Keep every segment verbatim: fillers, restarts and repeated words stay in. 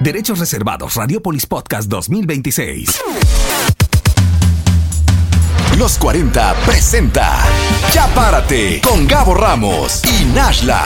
Derechos reservados. Radiopolis Podcast dos mil veintiséis. Los cuarenta presenta Ya Párate con Gabo Ramos y Nashla.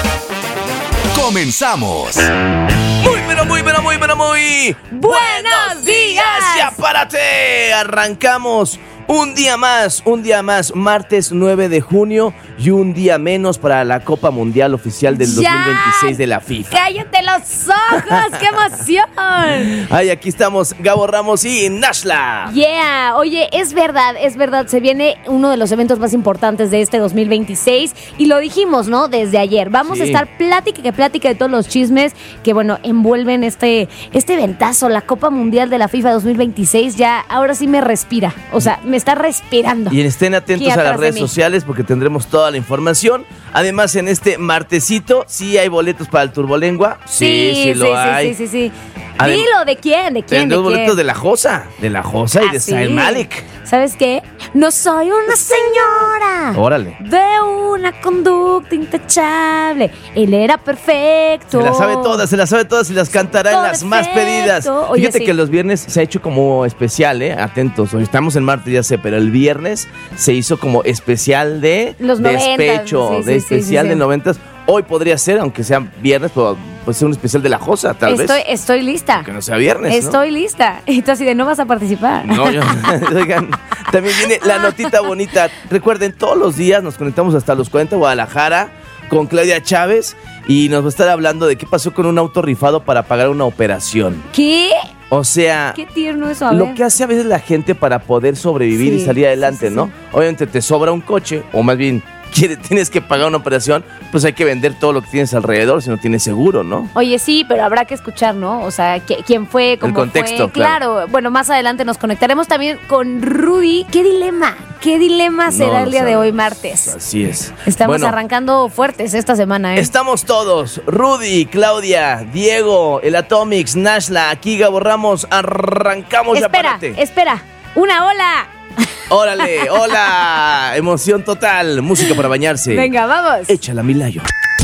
Comenzamos. Muy, pero muy, pero muy, pero muy ¡buenos días! ¡Ya Párate! Arrancamos un día más, un día más, martes nueve de junio y un día menos para la Copa Mundial Oficial del ¡Ya! dos mil veintiséis de la FIFA. ¡Cállate los ojos! ¡Qué emoción! Ay, aquí estamos Gabo Ramos y Nashla. Yeah, oye, es verdad, es verdad, se viene uno de los eventos más importantes de este dos mil veintiséis y lo dijimos, ¿no? Desde ayer. Vamos Sí. a estar plática que plática de todos los chismes que, bueno, envuelven este, este eventazo, la Copa Mundial de la FIFA dos mil veintiséis. Ya, ahora sí me respira, o sea, me está respirando. Y estén atentos Aquí a las atrás de redes mí. sociales porque tendremos toda la información. Además, en este martesito, sí hay boletos para el Turbolengua. Sí, sí, lo sí, hay. sí, sí, sí. Adem- Dilo, ¿de quién? ¿De quién? Tendremos ¿De boletos quién? de la Josa, de la Josa y Ah, de sí. Zayn Malik. ¿Sabes qué? No soy una señora. Órale. De una conducta intachable. Él era perfecto. Se las sabe todas, se las sabe todas y las cantará en Todo las más perfecto. pedidas. Oye, Fíjate sí. que los viernes se ha hecho como especial, ¿eh? Atentos. Hoy estamos en martes, ya sé, pero el viernes se hizo como especial de Los noventas, despecho, sí, sí, de sí, especial sí, de sí. noventas. Hoy podría ser, aunque sea viernes, pero puede ser un especial de la Josa, tal Estoy, vez. estoy lista. Que no sea viernes, ¿no? Estoy lista. Y tú así de no vas a participar. No, yo, oigan, también viene la notita bonita. Recuerden, todos los días nos conectamos hasta los cuarenta Guadalajara con Claudia Chávez y nos va a estar hablando de qué pasó con un auto rifado para pagar una operación. ¿Qué? O sea, Qué tierno eso, a lo ver. que hace a veces la gente para poder sobrevivir Sí, y salir adelante, sí, sí, ¿no? sí. Obviamente te sobra un coche, o más bien quiere- tienes que pagar una operación, pues hay que vender todo lo que tienes alrededor si no tienes seguro, ¿no? Oye, sí, pero habrá que escuchar, ¿no? O sea, ¿qui- ¿quién fue? ¿Cómo contexto, fue? Claro. Bueno, más adelante nos conectaremos también con Rudy. ¿Qué dilema? ¿Qué dilema será No el día lo de hoy, sabemos. martes? Así es. Estamos Bueno, arrancando fuertes esta semana, ¿eh? estamos todos, Rudy, Claudia, Diego, el Atomics, Nashla, aquí Gabo Ramos, arrancamos. Ya Espera, párate. espera. Una ola. Órale, hola, emoción total, música para bañarse. Venga, vamos. Échala, Milayo.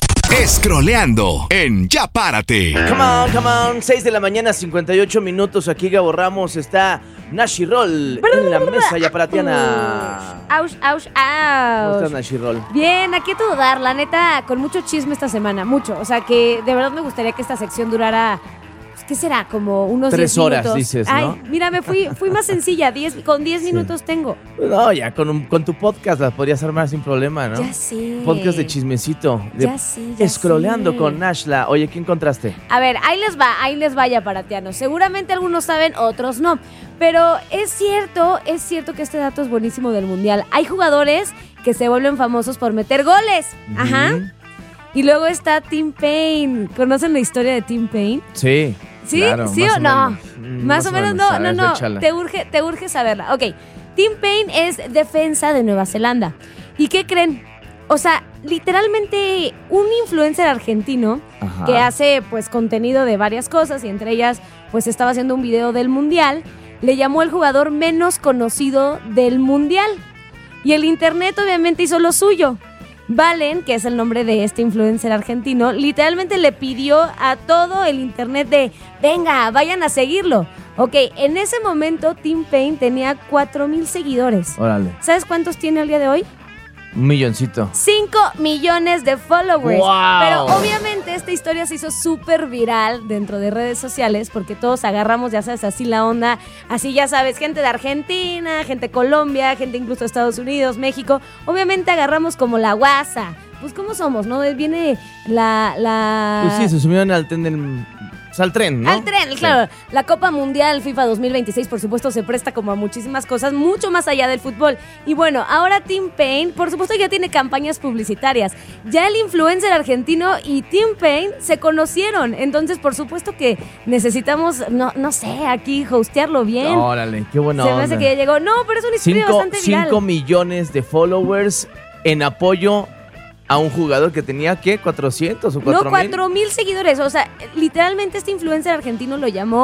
Escroleando en Ya Párate. Come on, come on, seis de la mañana, cincuenta y ocho minutos, aquí Gabo Ramos, está Nashi Roll en la mesa yaparatiana. Aush, aush, ¿Cómo estás, aush. Nashi Roll? Bien, aquí a todo dar, la neta, con mucho chisme esta semana, mucho. O sea que de verdad me gustaría que esta sección durara, pues, ¿qué será? Como unos Tres diez horas, minutos. dices, Ay, ¿no? mira, me fui, fui más sencilla, diez, con diez minutos tengo. No, ya con, un- con tu podcast la podrías armar sin problema, ¿no? Ya sé. Podcast de chismecito. De Ya sé, ya Escroleando sé. con Nashla. Oye, ¿qué encontraste? A ver, ahí les va, ahí les vaya paratianos. Seguramente algunos saben, otros no. Pero es cierto, es cierto que este dato es buenísimo del Mundial. Hay jugadores que se vuelven famosos por meter goles. Ajá. Ujú. Y luego está Tim Payne. ¿Conocen la historia de Tim Payne? Sí. ¿Sí? claro, ¿Sí más o no? menos. Mm, Más, o menos, no, A no, ver, no. échala. Te urge, te urge saberla. Ok, Tim Payne es defensa de Nueva Zelanda. ¿Y qué creen? O sea, literalmente un influencer argentino Ajá. que hace pues contenido de varias cosas y entre ellas pues estaba haciendo un video del Mundial, le llamó el jugador menos conocido del Mundial. Y el internet obviamente hizo lo suyo. Valen, que es el nombre de este influencer argentino, literalmente le pidió a todo el internet de, venga, vayan a seguirlo. Ok, en ese momento Tim Payne tenía cuatro mil seguidores. Órale. ¿Sabes cuántos tiene el día de hoy? Un milloncito. cinco millones de followers. ¡Wow! Pero obviamente esta historia se hizo súper viral dentro de redes sociales porque todos agarramos, ya sabes, así la onda, así ya sabes, gente de Argentina, gente de Colombia, gente incluso de Estados Unidos, México. Obviamente agarramos como la guasa. Pues ¿cómo somos, no? Viene la... la... Pues sí, se subieron al tren del... pues, al tren, ¿no? Al tren, Sí. claro. La Copa Mundial FIFA dos mil veintiséis, por supuesto, se presta como a muchísimas cosas, mucho más allá del fútbol. Y bueno, ahora Tim Payne, por supuesto, ya tiene campañas publicitarias. Ya el influencer argentino y Tim Payne se conocieron. Entonces, por supuesto que necesitamos, no, no sé, aquí hostearlo bien. Órale, qué buena se me onda. hace que ya llegó. No, pero es una historia Cinco, bastante viral. cinco millones de followers en apoyo a un jugador que tenía, ¿qué? ¿cuatrocientos o cuatro No, mil? cuatro mil seguidores. O sea, literalmente este influencer argentino lo llamó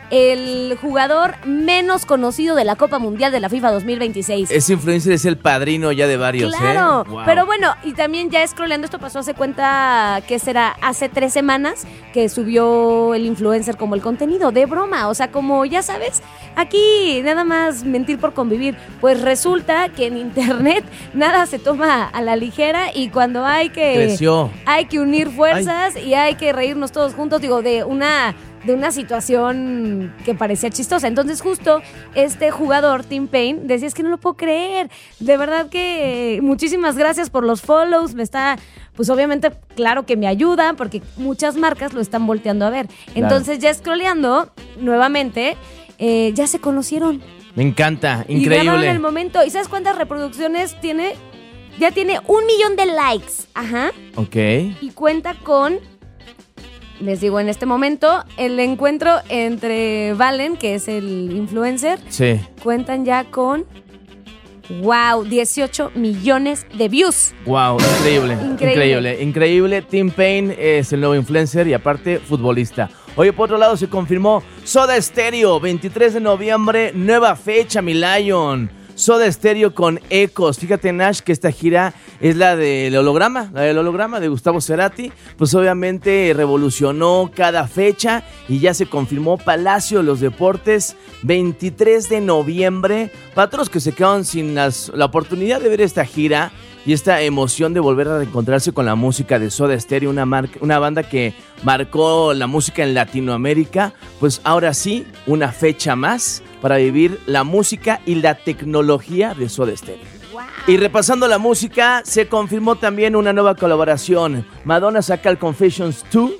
el jugador menos conocido de la Copa Mundial de la FIFA dos mil veintiséis. Ese influencer es el padrino ya de varios, Claro, ¿eh? Wow. pero bueno, y también ya scrolleando, esto pasó hace cuenta que será hace tres semanas que subió el influencer como el contenido de broma, o sea, como ya sabes, aquí nada más mentir por convivir. Pues resulta que en internet nada se toma a la ligera y cuando hay que Creció. hay que unir fuerzas Ay. y hay que reírnos todos juntos, digo, de una de una situación que parecía chistosa. Entonces justo este jugador, Tim Payne, decía, es que no lo puedo creer, de verdad que muchísimas gracias por los follows, me está, pues obviamente, claro que me ayuda, porque muchas marcas lo están volteando a ver. Entonces claro. ya scrolleando, nuevamente, eh, ya se conocieron. Me encanta, Y increíble. grabaron el momento, ¿y sabes cuántas reproducciones tiene? Ya tiene un millón de likes, ajá. Ok. Y cuenta con... Les digo en este momento, el encuentro entre Valen, que es el influencer, Sí. cuentan ya con, wow, dieciocho millones de views. Wow, increíble, Increíble. increíble, increíble. Tim Payne es el nuevo influencer y aparte futbolista. Oye, por otro lado se confirmó Soda Stereo, veintitrés de noviembre, nueva fecha, mi Lion. Soda Stereo con Ecos. Fíjate, Nash, que esta gira es la del holograma, la del holograma de Gustavo Cerati. Pues obviamente revolucionó cada fecha y ya se confirmó Palacio de los Deportes, veintitrés de noviembre. Para todos los que se quedaron sin las, la oportunidad de ver esta gira y esta emoción de volver a reencontrarse con la música de Soda Stereo, una, marca, una banda que marcó la música en Latinoamérica, pues ahora sí, una fecha más para vivir la música y la tecnología de Soda Stereo. Wow. Y repasando la música, se confirmó también una nueva colaboración. Madonna saca el Confessions dos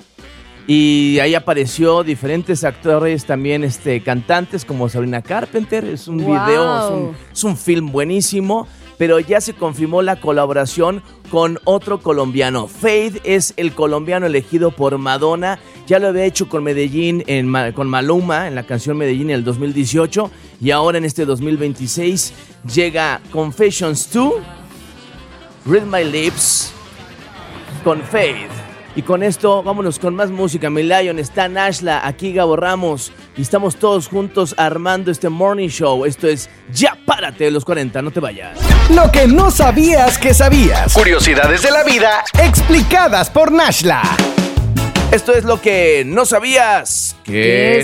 y ahí apareció diferentes actores, también este, cantantes como Sabrina Carpenter. Es un Wow. video, es un, es un film buenísimo. Pero ya se confirmó la colaboración con otro colombiano. Faith es el colombiano elegido por Madonna. Ya lo había hecho con Medellín, en, con Maluma, en la canción Medellín en el dos mil dieciocho. Y ahora en este dos mil veintiséis llega Confessions dos, Read My Lips, con Faith. Y con esto, vámonos con más música. Mi Lion, está Nashla, aquí Gabo Ramos. Y estamos todos juntos armando este morning show. Esto es Ya Párate de los cuarenta, no te vayas. Lo que no sabías que sabías. Curiosidades de la vida explicadas por Nashla. Esto es lo que no sabías. ¿Qué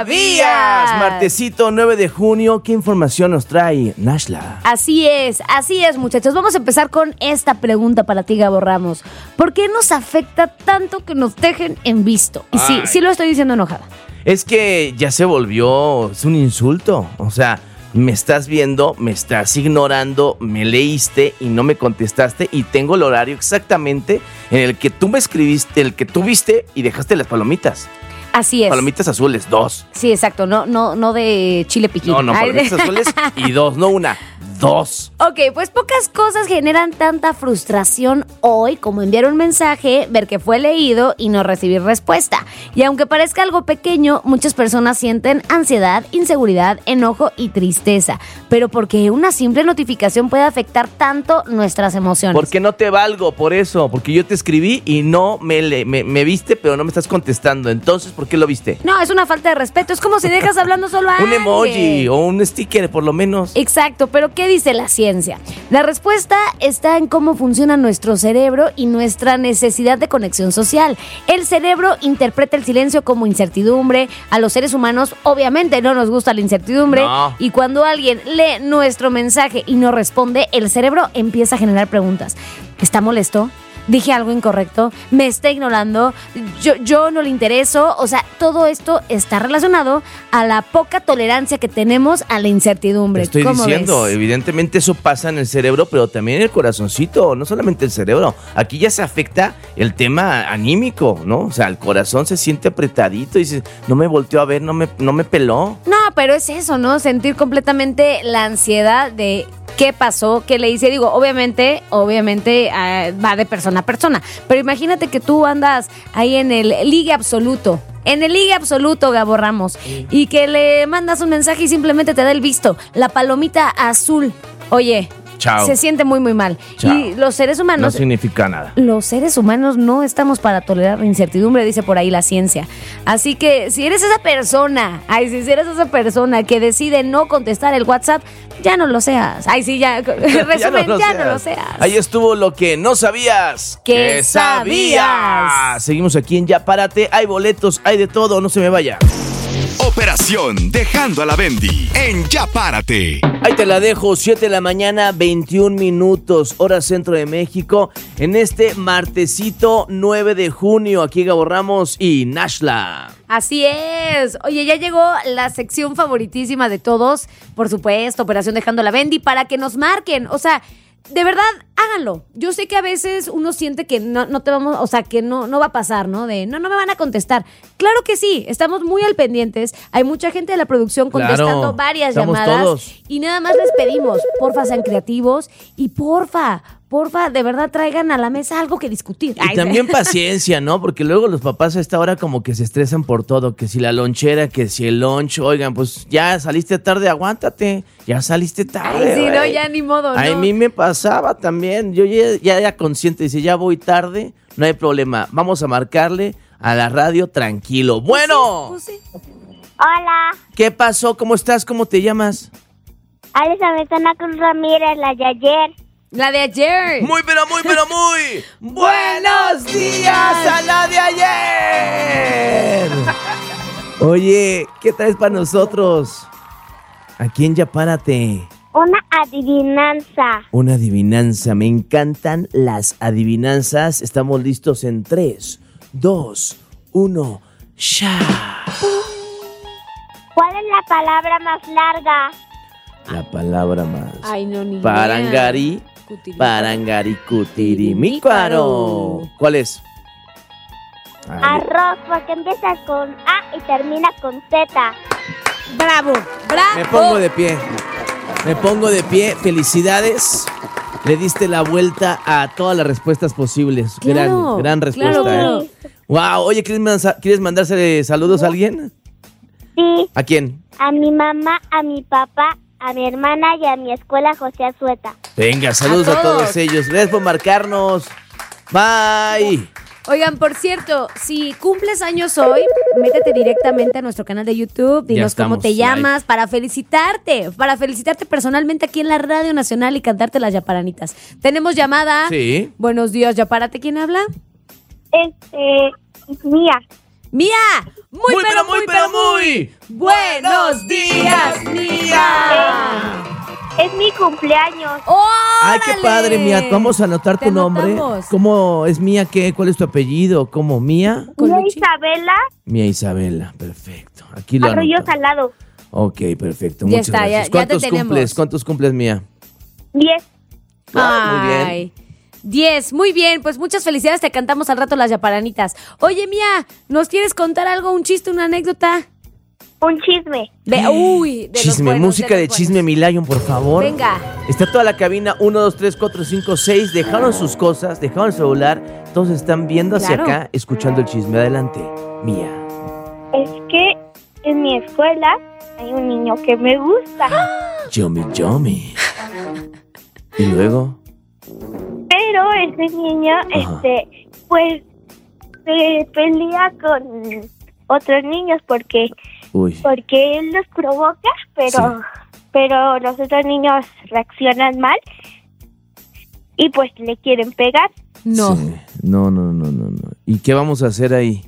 sabías? Martesito nueve de junio, ¿qué información nos trae Nashla? Así es, así es, muchachos. Vamos a empezar con esta pregunta para ti, Gabo Ramos. ¿Por qué nos afecta tanto que nos dejen en visto? Y sí, Ay. sí lo estoy diciendo enojada. Es que ya se volvió, es un insulto. O sea, me estás viendo, me estás ignorando, me leíste y no me contestaste y tengo el horario exactamente en el que tú me escribiste, el que tú viste y dejaste las palomitas. Así es. Palomitas azules, dos. Sí, exacto, no, no, no de chile piquín. No, no, Ay, palomitas azules y dos, no una, dos. Ok, pues pocas cosas generan tanta frustración hoy como enviar un mensaje, ver que fue leído y no recibir respuesta. Y aunque parezca algo pequeño, muchas personas sienten ansiedad, inseguridad, enojo y tristeza. Pero porque una simple notificación puede afectar tanto nuestras emociones. Porque no te valgo por eso, porque yo te escribí y no me, le, me, me viste, pero no me estás contestando. Entonces, ¿por qué lo viste? No, es una falta de respeto. Es como si dejas hablando solo a Un alguien. emoji o un sticker, por lo menos. Exacto, pero ¿qué dice la ciencia? La respuesta está en cómo funciona nuestro cerebro y nuestra necesidad de conexión social. El cerebro interpreta el silencio como incertidumbre. A los seres humanos, obviamente, no nos gusta la incertidumbre. No. Y cuando alguien lee nuestro mensaje y no responde, el cerebro empieza a generar preguntas. ¿Está molesto? ¿Dije algo incorrecto? ¿Me está ignorando? ¿Yo, yo no le intereso? O sea, todo esto está relacionado a la poca tolerancia que tenemos a la incertidumbre. Te estoy ¿Cómo diciendo, ves? evidentemente eso pasa en el cerebro, pero también en el corazoncito, no solamente el cerebro. Aquí ya se afecta el tema anímico, ¿no? O sea, el corazón se siente apretadito y dice, no me volteó a ver, no me, no me peló. No, pero es eso, ¿no? Sentir completamente la ansiedad de qué pasó, qué le hice. Digo, obviamente, obviamente uh, va de persona a persona. Pero imagínate que tú andas ahí en el ligue absoluto. En el ligue absoluto, Gabo Ramos. Sí. Y que le mandas un mensaje y simplemente te da el visto. La palomita azul. Oye, Chao. Se siente muy, muy mal. Chao. Y los seres No humanos... significa nada. Los seres humanos no estamos para tolerar la incertidumbre, dice por ahí la ciencia. Así que si eres esa persona, ay, si eres esa persona que decide no contestar el WhatsApp, ya no lo seas. Ay, sí, ya, resumen, ya, no lo, ya no lo seas. Ahí estuvo lo que no sabías. ¿Qué sabías? Seguimos aquí en Ya Párate. Hay boletos, hay de todo, no se me vaya. Operación Dejando a la Bendy en Ya Párate. Ahí te la dejo, siete de la mañana, veintiún minutos, hora centro de México, en este martesito nueve de junio, aquí Gabo Ramos y Nashla. Así es. Oye, ya llegó la sección favoritísima de todos, por supuesto, Operación Dejando la Bendy, para que nos marquen. O sea, de verdad, háganlo. Yo sé que a veces uno siente que no, no te vamos, o sea, que no, no va a pasar, ¿no? De no, no me van a contestar. Claro que sí, estamos muy al pendientes. Hay mucha gente de la producción contestando Claro, varias estamos llamadas. todos. Y nada más les pedimos, porfa, sean creativos y porfa, porfa, de verdad traigan a la mesa algo que discutir. Y Ay, también paciencia, ¿no? Porque luego los papás a esta hora como que se estresan por todo, que si la lonchera, que si el lunch, oigan, pues ya saliste tarde, aguántate, ya saliste tarde. Ay, sí, no, güey. ya ni modo, ¿no? A mí me pasaba también, yo ya, ya era consciente, dice, ya voy tarde, no hay problema, vamos a marcarle a la radio tranquilo. Bueno, Pues sí, pues sí. Hola, ¿qué pasó? ¿Cómo estás? ¿Cómo te llamas? Alexandra Cruz Ramírez, la de ayer. La de ayer. Muy, pero muy, pero muy buenos días a la de ayer. Oye, ¿qué traes para nosotros? Aquí en Ya Párate. Una adivinanza. Una adivinanza. Me encantan las adivinanzas. Estamos listos en tres, dos, uno. ¡Ya! ¿Cuál es la palabra más larga? La palabra más. Ay, no, ni idea. Parangari, Cutirimícuaro. parangari, cutirimícuaro. ¿Cuál es? Ay, Arroz, porque empieza con A y termina con Z. Bravo, bravo. me pongo de pie. Me pongo de pie. Felicidades. Le diste la vuelta a todas las respuestas posibles. Claro, gran, gran respuesta. claro, ¿eh? Wow. Oye, ¿quieres, mansa- ¿quieres mandarse saludos a alguien? Sí, ¿A quién? a mi mamá, a mi papá, a mi hermana y a mi escuela José Azueta. Venga, saludos a A todos. todos. ellos. Gracias por marcarnos. Bye. Oigan, por cierto, si cumples años hoy, métete directamente a nuestro canal de YouTube, Ya dinos cómo estamos te live. llamas, para felicitarte, para felicitarte personalmente aquí en la Radio Nacional y cantarte las yaparanitas. Tenemos llamada. Sí. Buenos días, Yapárate, ¿quién habla? Este, mía. ¡Mía! Muy, pero muy, pero muy. ¡Buenos días, Mía! Es mi cumpleaños. Ay, qué ¡Órale! padre, Mía. Vamos a anotar Te tu nombre. anotamos. ¿Cómo es Mía? ¿Qué? ¿Cuál es tu apellido? ¿Cómo? ¿Mía? Con Mía Luchi. Isabela Mía Isabela. Perfecto. Aquí lo Arroyo anoto. Salado. Ok, perfecto. Ya Muchas está, ya- gracias. ya te ¿Cuántos tenemos. cumples? ¿Cuántos cumples, Mía? Diez. Ah, muy bien. Ay, diez, muy bien, pues muchas felicidades, te cantamos al rato las yaparanitas. Oye, Mía, ¿nos quieres contar algo, un chiste, una anécdota? Un chisme. De, uy, de los Chisme, buenos, música de, los chisme, buenos. Milion, por favor. Venga. Está toda la cabina, uno, dos, tres, cuatro, cinco, seis. Dejaron sus cosas, dejaron el celular. Todos están viendo hacia Claro. acá, escuchando el chisme. Adelante, Mía. Es que en mi escuela hay un niño que me gusta. Yomi, yomi. Y luego, Pero ese niño, Ajá. este, pues, se pelea con otros niños porque, uy. porque él los provoca, pero, Sí. pero los otros niños reaccionan mal y pues le quieren pegar. No. Sí. No, no, no, no, no. ¿Y qué vamos a hacer ahí?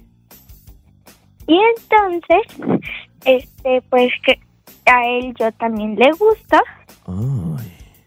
Y entonces, este, pues que a él yo también le gusta, Ay.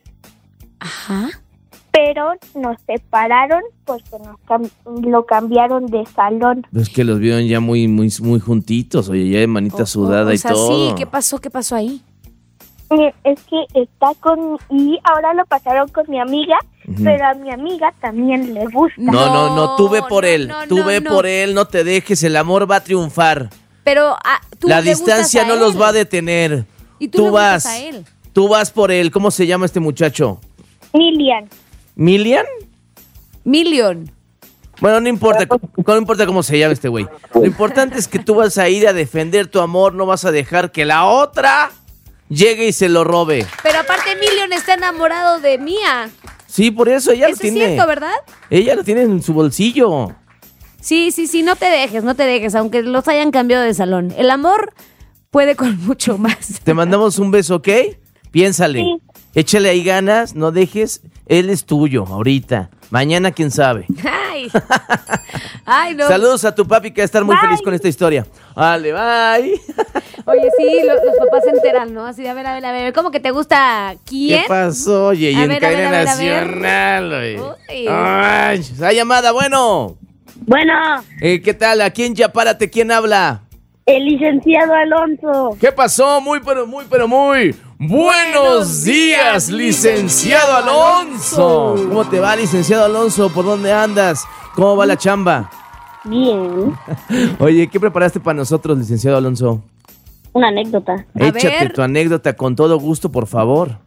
Ajá. pero nos separaron porque nos cam- lo cambiaron de salón. Es que los vieron ya muy, muy, muy juntitos. Oye, ya de manita sudada o y sea, todo. sí, ¿qué pasó? ¿Qué pasó ahí? Eh, Es que está con... Y ahora lo pasaron con mi amiga, Ujú. pero a mi amiga también le gusta. No, no, no, tú ve por No, él. no, tú no, ve no. por él, no te dejes. El amor va a triunfar. Pero ah, tú La le gustas distancia a no él. los va a detener. Y tú le vas. gustas a él. Tú vas por él. ¿Cómo se llama este muchacho? Milian. ¿Milian? Million. Bueno, no importa, no importa cómo se llama este güey. Lo importante es que tú vas a ir a defender tu amor, no vas a dejar que la otra llegue y se lo robe. Pero aparte Emilio está enamorado de Mía. Sí, por eso ella lo Eso tiene. es cierto, ¿verdad? Ella lo tiene en su bolsillo. Sí, sí, sí, no te dejes, no te dejes, aunque los hayan cambiado de salón. El amor puede con mucho más. Te mandamos un beso, ¿ok? Piénsale. Sí. Échale ahí ganas, no dejes. Él es tuyo ahorita. Mañana, quién sabe. Ay, ay, no. Saludos a tu papi que va a estar muy Bye. feliz con esta historia. Vale, bye. Oye, sí, lo- los papás se enteran, ¿no? Así de, a ver, a ver, a ver, ¿cómo que te gusta quién? ¿Qué pasó? Oye, y A en ver, a ver, cadena a ver, a ver. nacional, oye. Uy. Ay, esa llamada, bueno. Bueno, Eh, ¿Qué tal? ¿A quién ya párate? ¿Quién habla? el licenciado Alonso. ¿Qué pasó? Muy, pero muy, pero muy. Buenos días, licenciado Alonso. ¿Cómo te va, licenciado Alonso? ¿Por dónde andas? ¿Cómo va la chamba? Bien, Oye, ¿qué preparaste para nosotros, licenciado Alonso? una anécdota. A Échate ver. tu anécdota con todo gusto, por favor.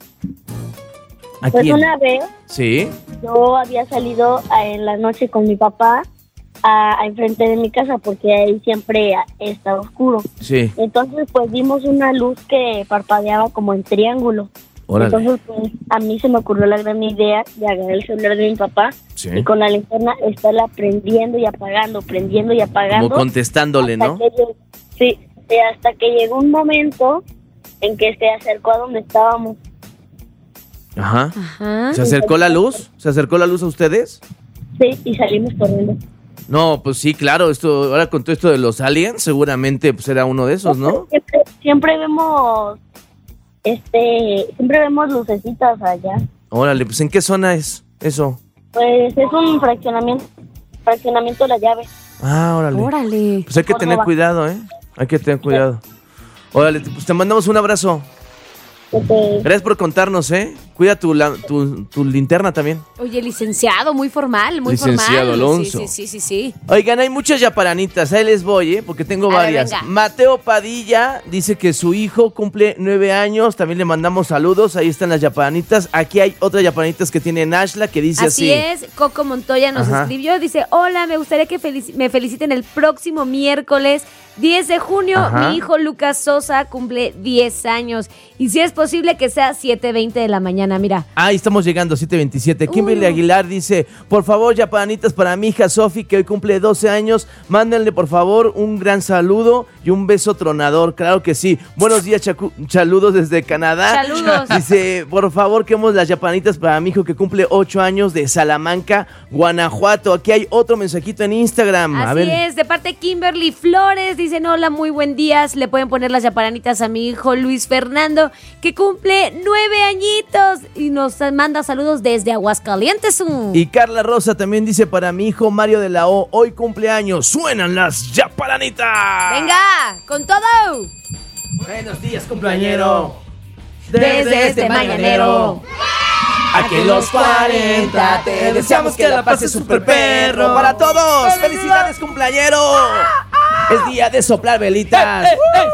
¿A Pues quién? una vez ¿Sí? yo había salido a- en la noche con mi papá a, a enfrente de mi casa porque ahí siempre a- está oscuro. Sí. Entonces pues vimos una luz que parpadeaba como en triángulo. Órale. Entonces pues a mí se me ocurrió la gran idea de agarrar el celular de mi papá Sí. y con la linterna estarla prendiendo y apagando, prendiendo y apagando. Como contestándole, hasta ¿no? que lleg- sí, sí, hasta que llegó un momento en que se acercó a donde estábamos. Ajá. Ajá. ¿Se acercó la luz? ¿Se acercó la luz a ustedes? Sí, y salimos corriendo. No, pues sí, claro, esto, ahora con todo esto de los aliens, seguramente pues era uno de esos, ¿no? Siempre, siempre vemos, este, siempre vemos lucecitas allá. Órale, pues ¿en qué zona es eso? Pues es un fraccionamiento, fraccionamiento de la llave. Ah, órale. Órale. Pues hay que tener Córdoba. cuidado, ¿eh? Hay que tener cuidado. Órale, pues te mandamos un abrazo. Este, Gracias por contarnos, ¿eh? Cuida tu, la- tu, tu linterna también. Oye, licenciado, muy formal, muy Licenciado formal. Alonso. Sí, sí, sí, sí, sí. Oigan, hay muchas yaparanitas, ahí les voy, ¿eh? Porque tengo A ver, varias. venga. Mateo Padilla dice que su hijo cumple nueve años, también le mandamos saludos, ahí están las yaparanitas. Aquí hay otras yaparanitas que tiene Nashla que dice Así así. es, Coco Montoya nos Ajá. escribió, dice, hola, me gustaría que felici- me feliciten el próximo miércoles diez de junio. Ajá. Mi hijo Lucas Sosa cumple diez años. Y si es posible que sea siete veinte de la mañana, mira. Ahí estamos llegando, siete veintisiete. Kimberly Uh. Aguilar dice, por favor, yaparanitas para mi hija Sofi, que hoy cumple doce años. Mándenle, por favor, un gran saludo y un beso tronador. Claro que sí. Buenos días, chacu- saludos desde Canadá. Saludos. Dice, por favor, quemos las yaparanitas para mi hijo que cumple ocho años de Salamanca, Guanajuato. Aquí hay otro mensajito en Instagram. A Así ver. es, de parte de Kimberly Flores, dicen hola, muy buen día, le pueden poner las yaparanitas a mi hijo Luis Fernando, que cumple nueve añitos y nos manda saludos desde Aguascalientes. Mm. Y Carla Rosa también dice para mi hijo Mario de la O, hoy cumpleaños, suenan las yaparanitas. Venga, con todo. Buenos días, cumpleañero. Desde este mañanero. Aquí en los cuarenta te deseamos que la pases super perro. Para todos, felicidades, cumpleañero. Es día de soplar velitas.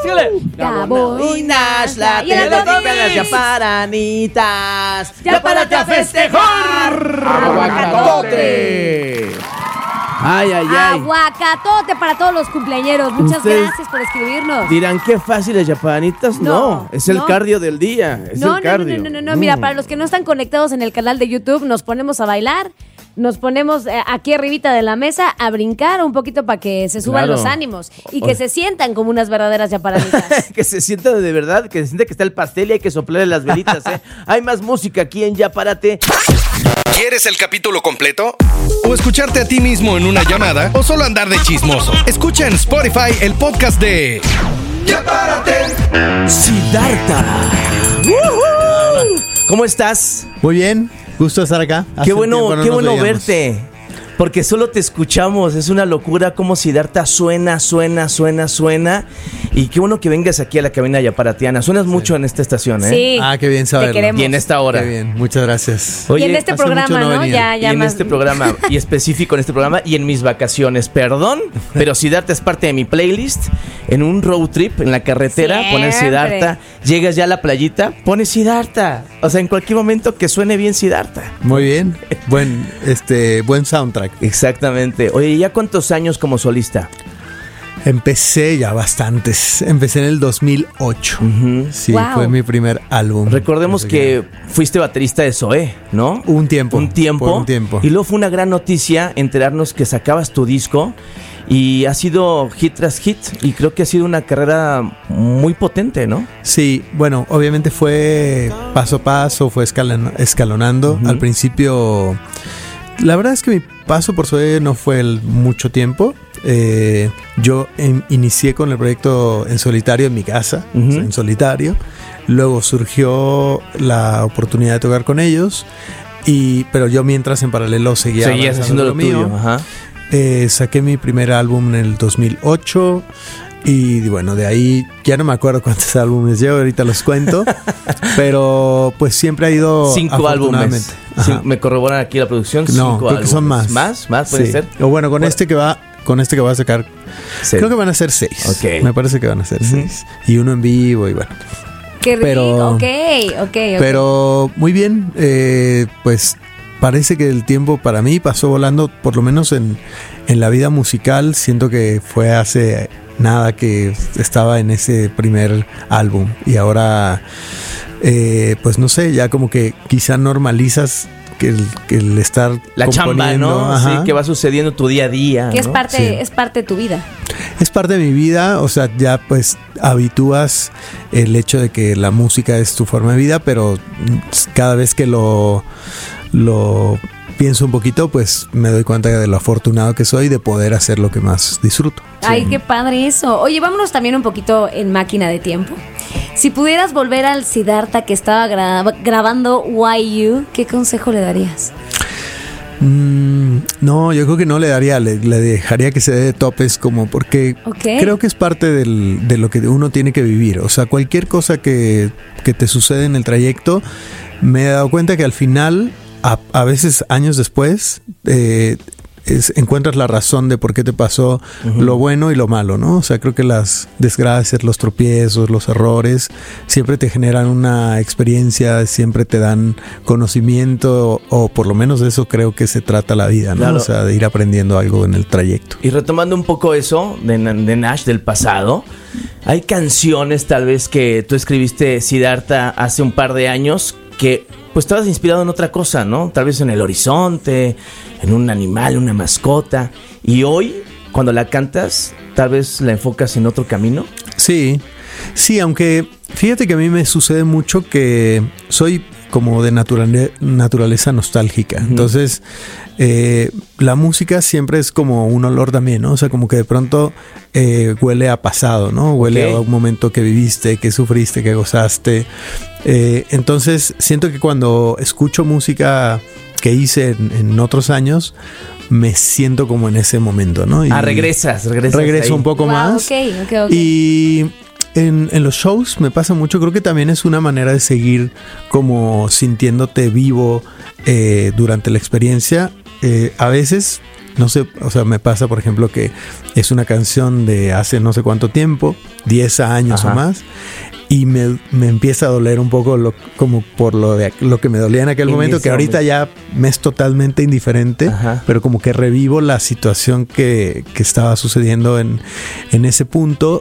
Gabo Y Nashla, y el te lo Antonis. tocan las yaparanitas. Ya párate a festejar. Aguacatote. Ay, ay, ay. Aguacatote para todos los cumpleañeros. Muchas Ustedes gracias por escribirnos. Dirán, qué fácil las yaparanitas. No, No, es el no. cardio del día. Es No, el no, no, cardio. no, no, no, no. Mira, Mm. para los que no están conectados en el canal de YouTube, nos ponemos a bailar, nos ponemos eh, aquí arribita de la mesa a brincar un poquito para que se suban Claro. los ánimos y O- que se sientan como unas verdaderas yaparanitas. Que se sienta de verdad, que se sienta que está el pastel y hay que soplarle las velitas, ¿eh? Hay más música aquí en Ya Párate. ¿Quieres el capítulo completo? ¿O escucharte a ti mismo en una llamada? ¿O solo andar de chismoso? Escucha en Spotify el podcast de Ya Párate. Siddhartha. ¡Woohoo! ¿Cómo estás? Muy bien, gusto estar acá. Hace Qué un bueno, tiempo no qué nos bueno veíamos. verte. Porque solo te escuchamos, es una locura cómo Siddhartha suena, suena, suena, suena. Y qué bueno que vengas aquí a la cabina yaparatiana. Suenas mucho en esta estación, ¿eh? Sí. Ah, qué bien saberlo. Te queremos. Y en esta hora. Qué bien, muchas gracias. Oye, y en este hace programa, mucho no ¿no? venía. Ya, y ya en más. este programa, y específico en este programa, y en mis vacaciones, perdón, pero Siddhartha es parte de mi playlist. En un road trip, en la carretera, pones Siempre. Siddhartha, llegas ya a la playita, pones Siddhartha. O sea, en cualquier momento que suene bien Siddhartha. Muy bien, buen, este, buen soundtrack. Exactamente. Oye, ¿ya cuántos años como solista? Empecé ya bastantes. Empecé en el dos mil ocho. Ujú. Sí, Wow. fue mi primer álbum. Recordemos que fuiste baterista de Zoé, ¿no? Un tiempo. Un tiempo. Por un tiempo. Y luego fue una gran noticia enterarnos que sacabas tu disco y ha sido hit tras hit y creo que ha sido una carrera muy potente, ¿no? Sí, bueno, obviamente fue paso a paso, fue escalon- escalonando. Ujú. Al principio, la verdad es que mi paso por Zoé no fue el mucho tiempo. Eh, yo en- inicié con el proyecto en solitario en mi casa, Ujú. o sea, en solitario. Luego surgió la oportunidad de tocar con ellos. Y, pero yo mientras en paralelo seguía Seguías haciendo avanzando lo con tuyo. Ajá. Eh, saqué mi primer álbum en el dos mil ocho y bueno, de ahí ya no me acuerdo cuántos álbumes llevo, ahorita los cuento, pero pues siempre ha ido Cinco álbumes. afortunadamente. Sí, Ajá. me corroboran aquí la producción. No, cinco creo que álbumes. son más. ¿Más? ¿Más puede Sí. ser? O bueno, con Bueno. este que va, con este que va a sacar, Sí. creo que van a ser seis. Ok. Me parece que van a ser Ujú. seis. Y uno en vivo y bueno. Qué rico. Pero- Ok, ok, ok. Pero muy bien, eh, pues parece que el tiempo para mí pasó volando, por lo menos en, en la vida musical. Siento que fue hace nada que estaba en ese primer álbum y ahora, eh, pues no sé, ya como que quizá normalizas que el, que el estar La chamba, componiendo, ¿no? ajá. Sí, que va sucediendo tu día a día. Que es ¿no? parte, Sí. es parte de tu vida. Es parte de mi vida, o sea, ya pues habitúas el hecho de que la música es tu forma de vida, pero cada vez que lo, lo pienso un poquito, pues me doy cuenta de lo afortunado que soy de poder hacer lo que más disfruto. Ay, qué padre eso. Oye, vámonos también un poquito en máquina de tiempo. Si pudieras volver al Siddhartha que estaba gra- grabando Y U, ¿qué consejo le darías? Mm, no, yo creo que no le daría, le, le dejaría que se dé de topes como porque Ok. creo que es parte del- de lo que uno tiene que vivir. O sea, cualquier cosa que, que te sucede en el trayecto, me he dado cuenta que al final, a, a veces años después, eh, es- encuentras la razón de por qué te pasó lo bueno y lo malo, ¿no? O sea, creo que las desgracias, los tropiezos, los errores, siempre te generan una experiencia, siempre te dan conocimiento, o por lo menos de eso creo que se trata la vida, ¿no? Claro. O sea, de ir aprendiendo algo en el trayecto. Y retomando un poco eso de, de Nash del pasado, hay canciones tal vez que tú escribiste, Siddhartha, hace un par de años que pues estabas inspirado en otra cosa, ¿no? Tal vez en el horizonte, en un animal, una mascota. Y hoy, cuando la cantas, tal vez la enfocas en otro camino. Sí, sí, aunque fíjate que a mí me sucede mucho que soy como de naturale- naturaleza nostálgica. Ujú. Entonces, eh, la música siempre es como un olor también, ¿no? O sea, como que de pronto eh, huele a pasado, ¿no? Huele Ok. a un momento que viviste, que sufriste, que gozaste. Eh, entonces, siento que cuando escucho música que hice en, en otros años, me siento como en ese momento, ¿no? Y Ah, regresas, regresas. regreso ahí. un poco Wow, más. ok, ok, ok. Y en, en los shows me pasa mucho, creo que también es una manera de seguir como sintiéndote vivo eh, durante la experiencia. Eh, a veces, no sé, o sea, me pasa por ejemplo que es una canción de hace no sé cuánto tiempo, diez años Ajá. o más, y me, me empieza a doler un poco lo, como por lo, de, lo que me dolía en aquel En momento, ese que ahorita ya me es totalmente indiferente, Ajá. pero como que revivo la situación que, que estaba sucediendo en, en ese punto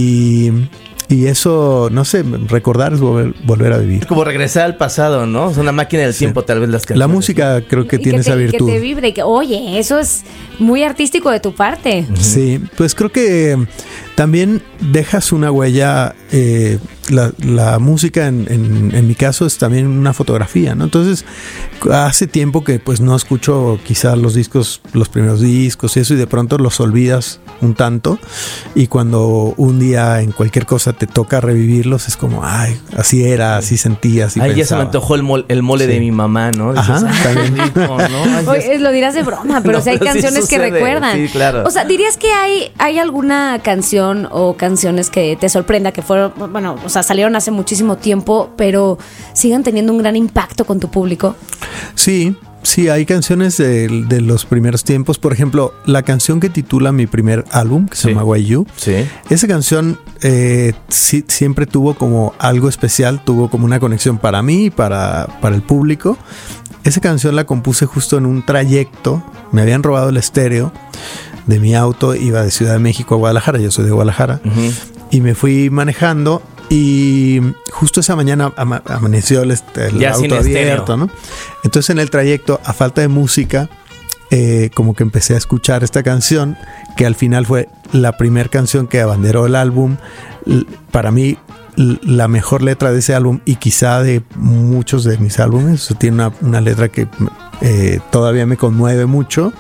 y, y eso, no sé, recordar es volver, volver a vivir. Es como regresar al pasado, ¿no? Es una máquina del Sí. tiempo, tal vez las canciones. La música creo que Y tiene te, esa y virtud. Que te vibre, y que, oye, eso es muy artístico de tu parte. Sí, pues creo que también dejas una huella. eh, la, la música en, en, en mi caso es también una fotografía, ¿no? Entonces hace tiempo que pues no escucho quizás los discos, los primeros discos y eso, y de pronto los olvidas un tanto, y cuando un día en cualquier cosa te toca revivirlos es como, ay, así era, así sentía, así Ay, ya se me pensaba. antojó el, mol- el mole Sí. de mi mamá, ¿no? Ajá, Dices, "Ay, también. qué rico", ¿no? Ay, ya- Oye, lo dirás de broma, pero No, sí hay pero sí canciones que sucede, recuerdan. sí, claro. O sea, ¿dirías que hay, hay alguna canción o canciones que te sorprenda, que fueron, bueno, o sea, salieron hace muchísimo tiempo, pero sigan teniendo un gran impacto con tu público? Sí, sí, hay canciones de, de los primeros tiempos. Por ejemplo, la canción que titula mi primer álbum, que se Sí. llama Y U. Sí. Esa canción eh, sí, siempre tuvo como algo especial, tuvo como una conexión para mí y para, para el público. Esa canción la compuse justo en un trayecto. Me habían robado el estéreo de mi auto, iba de Ciudad de México a Guadalajara, yo soy de Guadalajara, uh-huh. y me fui manejando y justo esa mañana ama- amaneció el, el auto abierto, ¿no? Entonces en el trayecto, a falta de música, eh, como que empecé a escuchar esta canción, que al final fue la primera canción que abanderó el álbum. L- para mí, l- la mejor letra de ese álbum y quizá de muchos de mis álbumes. O sea, tiene una, una letra que eh, todavía me conmueve mucho.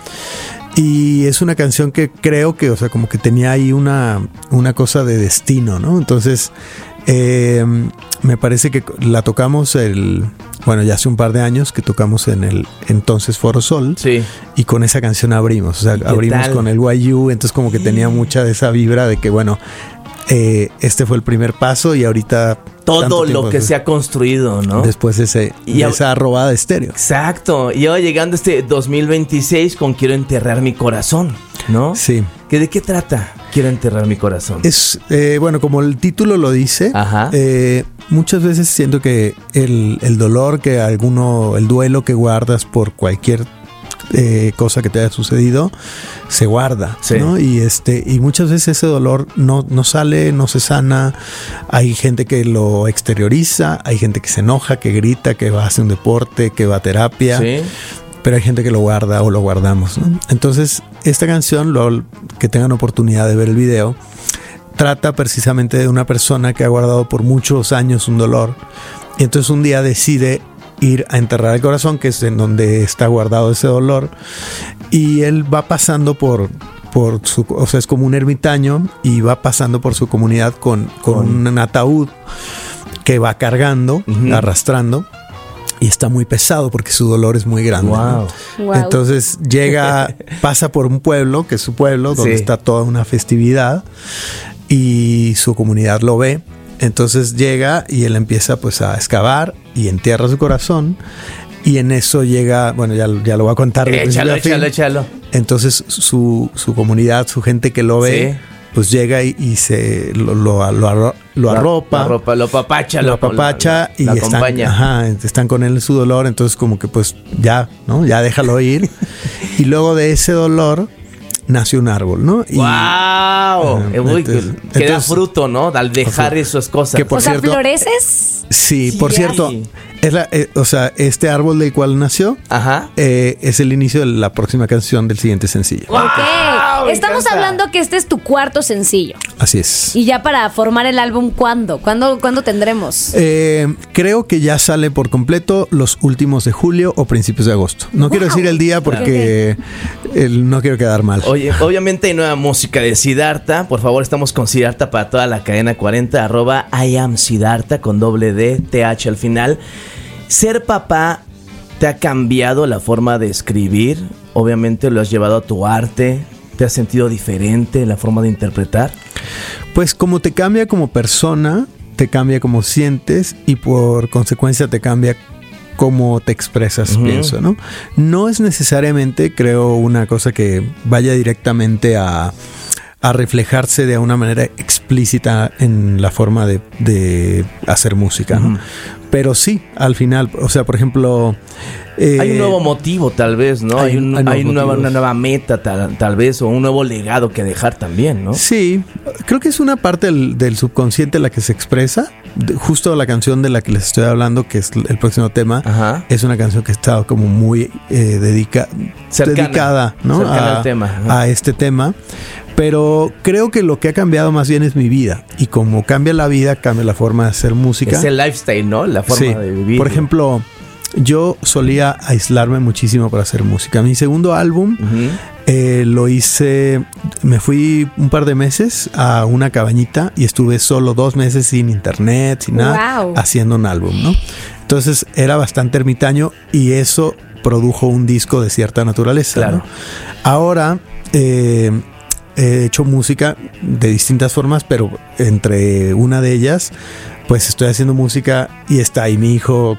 Y es una canción que creo que, o sea, como que tenía ahí una, una cosa de destino, ¿no? Entonces, eh, me parece que la tocamos el... Bueno, ya hace un par de años que tocamos en el entonces Foro Sol. Sí. Y con esa canción abrimos. O sea, abrimos tal? con el Y U. Entonces como que tenía mucha de esa vibra de que, bueno, eh, este fue el primer paso y ahorita... Todo lo que se ha construido, ¿no? Después de, ese, de esa robada de estéreo. Exacto. Y ahora llegando este dos mil veintiséis con Quiero enterrar mi corazón, ¿no? Sí. ¿Que ¿De qué trata Quiero enterrar mi corazón? Es, eh, bueno, como el título lo dice, eh, muchas veces siento que el, el dolor que alguno, el duelo que guardas por cualquier eh, cosa que te haya sucedido, se guarda, sí. ¿no? Y este, y muchas veces ese dolor no, no sale, no se sana. Hay gente que lo exterioriza, hay gente que se enoja, que grita, que va a hacer un deporte, que va a terapia. Sí. Pero hay gente que lo guarda o lo guardamos, ¿no? Entonces, esta canción, lo, que tengan oportunidad de ver el video, trata precisamente de una persona que ha guardado por muchos años un dolor. Y entonces un día decide ir a enterrar el corazón, que es en donde está guardado ese dolor. Y él va pasando por... por su, o sea, es como un ermitaño y va pasando por su comunidad con, con un ataúd que va cargando, uh-huh. arrastrando. Y está muy pesado porque su dolor es muy grande. Wow. ¿no? Wow. Entonces llega, pasa por un pueblo, que es su pueblo, donde sí. está toda una festividad y su comunidad lo ve. Entonces llega y él empieza pues a excavar y entierra su corazón. Y en eso llega, bueno, ya, ya lo voy a contar. De échalo, échalo, échalo. Entonces su, su comunidad, su gente que lo ve, sí. pues llega y, y se lo, lo, lo, lo, lo arropa. Lo arropa, lo apapacha. Lo apapacha y lo están, acompaña. Ajá, están con él en su dolor. Entonces como que pues ya, ¿no? Ya déjalo ir. Y luego de ese dolor nació un árbol, ¿no? Y, ¡wow! Uh, Uy, entonces, que da fruto, ¿no? Al dejar pues, esas cosas. Que por o cierto, sea, ¿floreces? Sí, por sí, cierto, es la, eh, o sea, este árbol del cual nació, Ajá. Eh, es el inicio de la próxima canción del siguiente sencillo. Ok, wow, estamos hablando que este es tu cuarto sencillo. Así es. Y ya para formar el álbum, ¿cuándo? ¿Cuándo, ¿cuándo tendremos? Eh, creo que ya sale por completo los últimos de julio o principios de agosto. No wow. quiero decir el día porque okay. el, no quiero quedar mal. Oye, obviamente hay nueva música de Siddhartha. Por favor, estamos con Siddhartha para toda la cadena cuarenta, arroba I am Siddhartha con doble D, T H al final. Ser papá te ha cambiado la forma de escribir. Obviamente lo has llevado a tu arte. ¿Te has sentido diferente la forma de interpretar? Pues como te cambia como persona, te cambia como sientes y por consecuencia te cambia cómo te expresas, uh-huh. pienso, ¿no? No es necesariamente, creo, una cosa que vaya directamente a, a reflejarse de una manera explícita en la forma de, de hacer música, ¿no? Uh-huh. Pero sí, al final, o sea, por ejemplo... Eh, hay un nuevo motivo, tal vez, ¿no? Hay, un, hay, hay una, una nueva meta, tal, tal vez, o un nuevo legado que dejar también, ¿no? Sí, creo que es una parte del, del subconsciente la que se expresa. Justo la canción de la que les estoy hablando, que es el próximo tema, Ajá. es una canción que está como muy eh, dedica, cercana, dedicada, ¿no? cercana a, al tema. a este tema. Pero creo que lo que ha cambiado más bien es mi vida. Y como cambia la vida, cambia la forma de hacer música. Es el lifestyle, ¿no? La forma sí. de vivir. Por ejemplo, yo solía aislarme muchísimo para hacer música. Mi segundo álbum uh-huh. eh, lo hice... Me fui un par de meses a una cabañita y estuve solo dos meses sin internet, sin nada, wow. haciendo un álbum, ¿no? Entonces era bastante ermitaño y eso produjo un disco de cierta naturaleza, claro. ¿no? Ahora... Eh, he hecho música de distintas formas, pero entre una de ellas, pues estoy haciendo música y está ahí mi hijo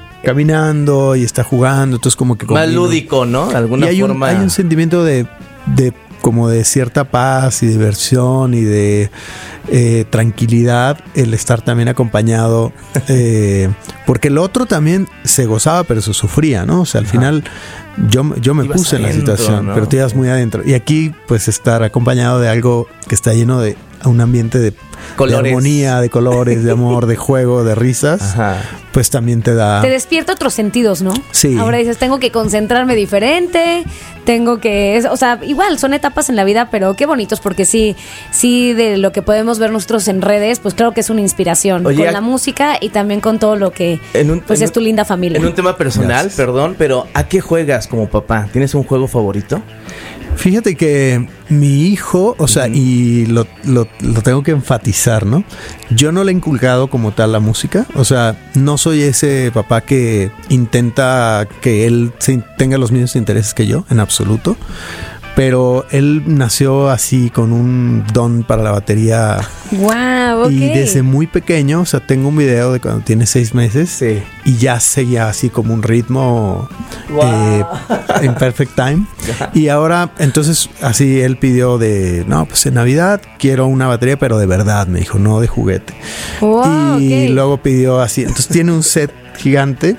caminando y está jugando, entonces como que... Más lúdico, ¿no? De alguna y hay forma... Un, hay un sentimiento de, de como de cierta paz y diversión y de eh, tranquilidad el estar también acompañado, eh, porque el otro también se gozaba pero se sufría, ¿no? O sea, al final yo, yo me Ibas puse en la adentro, situación, ¿no? pero te ibas muy adentro. Y aquí pues estar acompañado de algo que está lleno de un ambiente de, de Colores. armonía, de colores, de amor, de juego, de risas, Ajá. pues también te da... Te despierta otros sentidos, ¿no? Sí. Ahora dices, tengo que concentrarme diferente, tengo que... es- o sea, igual, son etapas en la vida, pero qué bonitos, porque sí, sí, de lo que podemos ver nosotros en redes, pues claro que es una inspiración. Oye, con a- la música y también con todo lo que En un- pues en es un- tu linda familia. En un tema personal, Gracias. perdón, pero ¿a qué juegas como papá? ¿Tienes un juego favorito? Fíjate que mi hijo, o sea, y lo, lo, lo tengo que enfatizar, ¿no? Yo no le he inculcado como tal la música, o sea, no soy ese papá que intenta que él se in- tenga los mismos intereses que yo, en absoluto. Pero él nació así con un don para la batería. Wow, ok. Y desde muy pequeño, o sea, tengo un video de cuando tiene seis meses Sí. y ya seguía así como un ritmo Wow. eh, en perfect time. Y ahora, entonces, así él pidió de, no, pues en Navidad quiero una batería, pero de verdad, me dijo, no de juguete. Wow, y ok. luego pidió así, entonces tiene un set gigante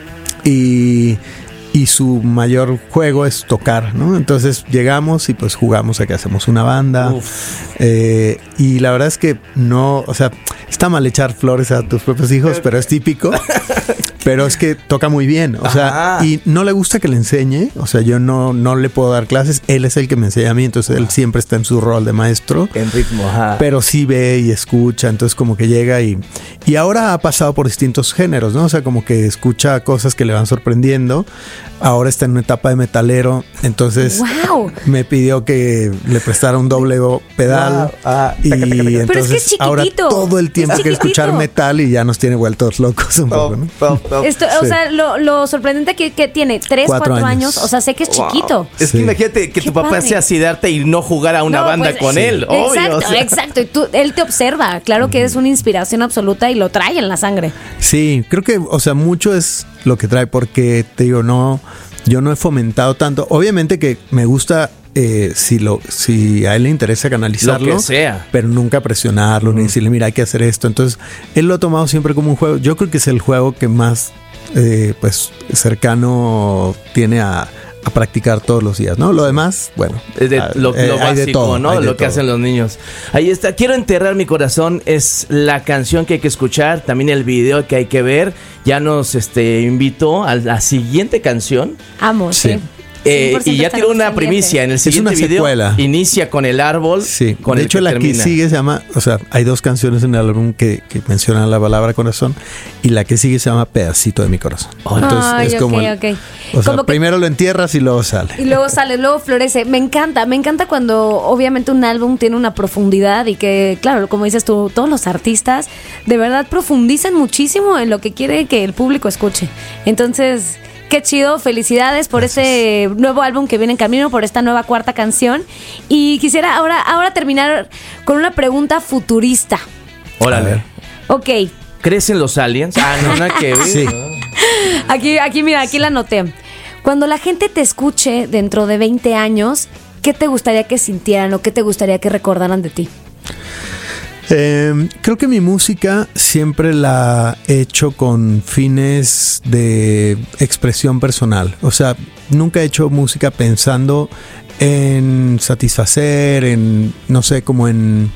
y... Y su mayor juego es tocar, ¿no? Entonces llegamos y pues jugamos a que hacemos una banda. Eh, y la verdad es que no, o sea, está mal echar flores a tus propios hijos, pero es típico. Pero es que toca muy bien, o sea, Ajá. y no le gusta que le enseñe, o sea, yo no, no le puedo dar clases, él es el que me enseña a mí, entonces él siempre está en su rol de maestro. En ritmo, ajá. Pero sí ve y escucha, entonces como que llega y... Y ahora ha pasado por distintos géneros, ¿no? O sea, como que escucha cosas que le van sorprendiendo. Ahora está en una etapa de metalero, entonces Wow. me pidió que le prestara un doble pedal. Wow. Ah, y taca, taca, taca. entonces Pero es que es ahora chiquitito. todo el tiempo Es quiere escuchar chiquitito. metal y ya nos tiene vueltos locos un poco, ¿no? Top, top, top. Esto, O Sí. sea, lo, lo sorprendente que, que tiene, tres, Cuatro cuatro, años. años. O sea, sé que es Wow. chiquito. Es Sí. que imagínate que Qué tu papá padre. sea Siddhartha y no jugar a una No, banda pues, con sí. él. Obvio, Exacto, o sea. exacto. Y tú, él te observa. Claro que es una inspiración absoluta y lo trae en la sangre. Sí, creo que, o sea, mucho es lo que trae, porque te digo, no, yo no he fomentado tanto. Obviamente que me gusta, eh, si lo, si a él le interesa canalizarlo, Lo que sea. pero nunca presionarlo, ni decirle, mira, hay que hacer esto. Entonces, él lo ha tomado siempre como un juego. Yo creo que es el juego que más, eh, pues, cercano tiene a, a practicar todos los días, ¿no? Lo demás, bueno, Es de ah, lo, eh, lo hay básico, de todo, ¿no? hay de Lo que todo. hacen los niños. Ahí está. Quiero enterrar mi corazón. Es la canción que hay que escuchar. También el video que hay que ver. Ya nos este, invitó a la siguiente canción. Amo, sí. Sí. Eh, cien por ciento y ya tiene estaremos una primicia. En el Es siguiente una video secuela. inicia con el árbol. Sí, con de el hecho la termina. que sigue se llama, o sea, hay dos canciones en el álbum que, que mencionan la palabra corazón y la que sigue se llama Pedacito de mi corazón. Entonces Ay, es como, ok, el- ok. o sea, Como que- primero lo entierras y luego sale. Y luego sale, luego florece. Me encanta, me encanta cuando obviamente un álbum tiene una profundidad y que, claro, como dices tú, todos los artistas de verdad profundizan muchísimo en lo que quiere que el público escuche. Entonces, qué chido, felicidades por este nuevo álbum que viene en camino, por esta nueva cuarta canción. Y quisiera ahora, ahora terminar con una pregunta futurista. A Órale. ver. Ok, ¿Crees en los aliens? Ah, no, nada que ver. Sí. aquí, aquí, mira, aquí la anoté. Cuando la gente te escuche dentro de veinte años, ¿qué te gustaría que sintieran o qué te gustaría que recordaran de ti? Eh, creo que mi música siempre la he hecho con fines de expresión personal. O sea, nunca he hecho música pensando en satisfacer, en, no sé, como en,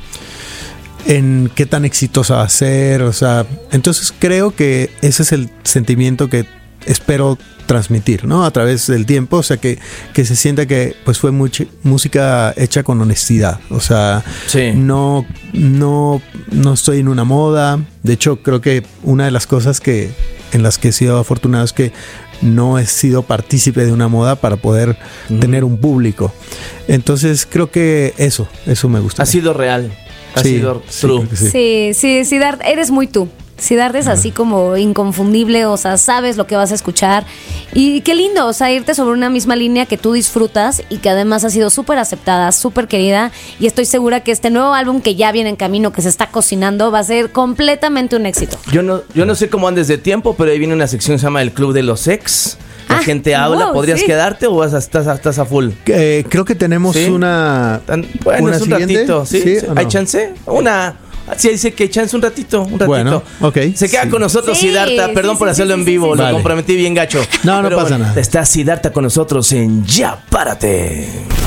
en qué tan exitosa va a ser. O sea, entonces creo que ese es el sentimiento que espero transmitir, ¿no? A través del tiempo, o sea, que, que se sienta que pues fue mucha música hecha con honestidad, o sea, Sí. no, no, no estoy en una moda. De hecho, creo que una de las cosas que en las que he sido afortunado es que no he sido partícipe de una moda para poder Mm. tener un público. Entonces, creo que eso, eso me gusta. Ha sido real. Ha Sí, sido sí, true. creo que sí. Sí, sí, Siddharth, eres muy tú. Siddharth es así como inconfundible, o sea, sabes lo que vas a escuchar. Y qué lindo, o sea, irte sobre una misma línea que tú disfrutas y que además ha sido súper aceptada, súper querida. Y estoy segura que este nuevo álbum que ya viene en camino, que se está cocinando, va a ser completamente un éxito. Yo no, yo no sé cómo andes de tiempo, pero ahí viene una sección que se llama El Club de los Ex. Ah, la gente habla. wow, ¿Podrías sí. quedarte o vas a, estás, estás a full? Eh, creo que tenemos ¿Sí? una... Tan- bueno, ¿Una es un siguiente? ratito. ¿Sí? ¿Sí o no? ¿Hay chance? Una... Sí, dice que chance un ratito, un ratito. Bueno, ok. Se queda Sí. con nosotros Sí, Siddhartha. Perdón sí, por sí, hacerlo sí, en sí, vivo, sí, lo sí. Vale. comprometí bien gacho. No, no Pero pasa nada. Está Siddhartha con nosotros en Ya Párate.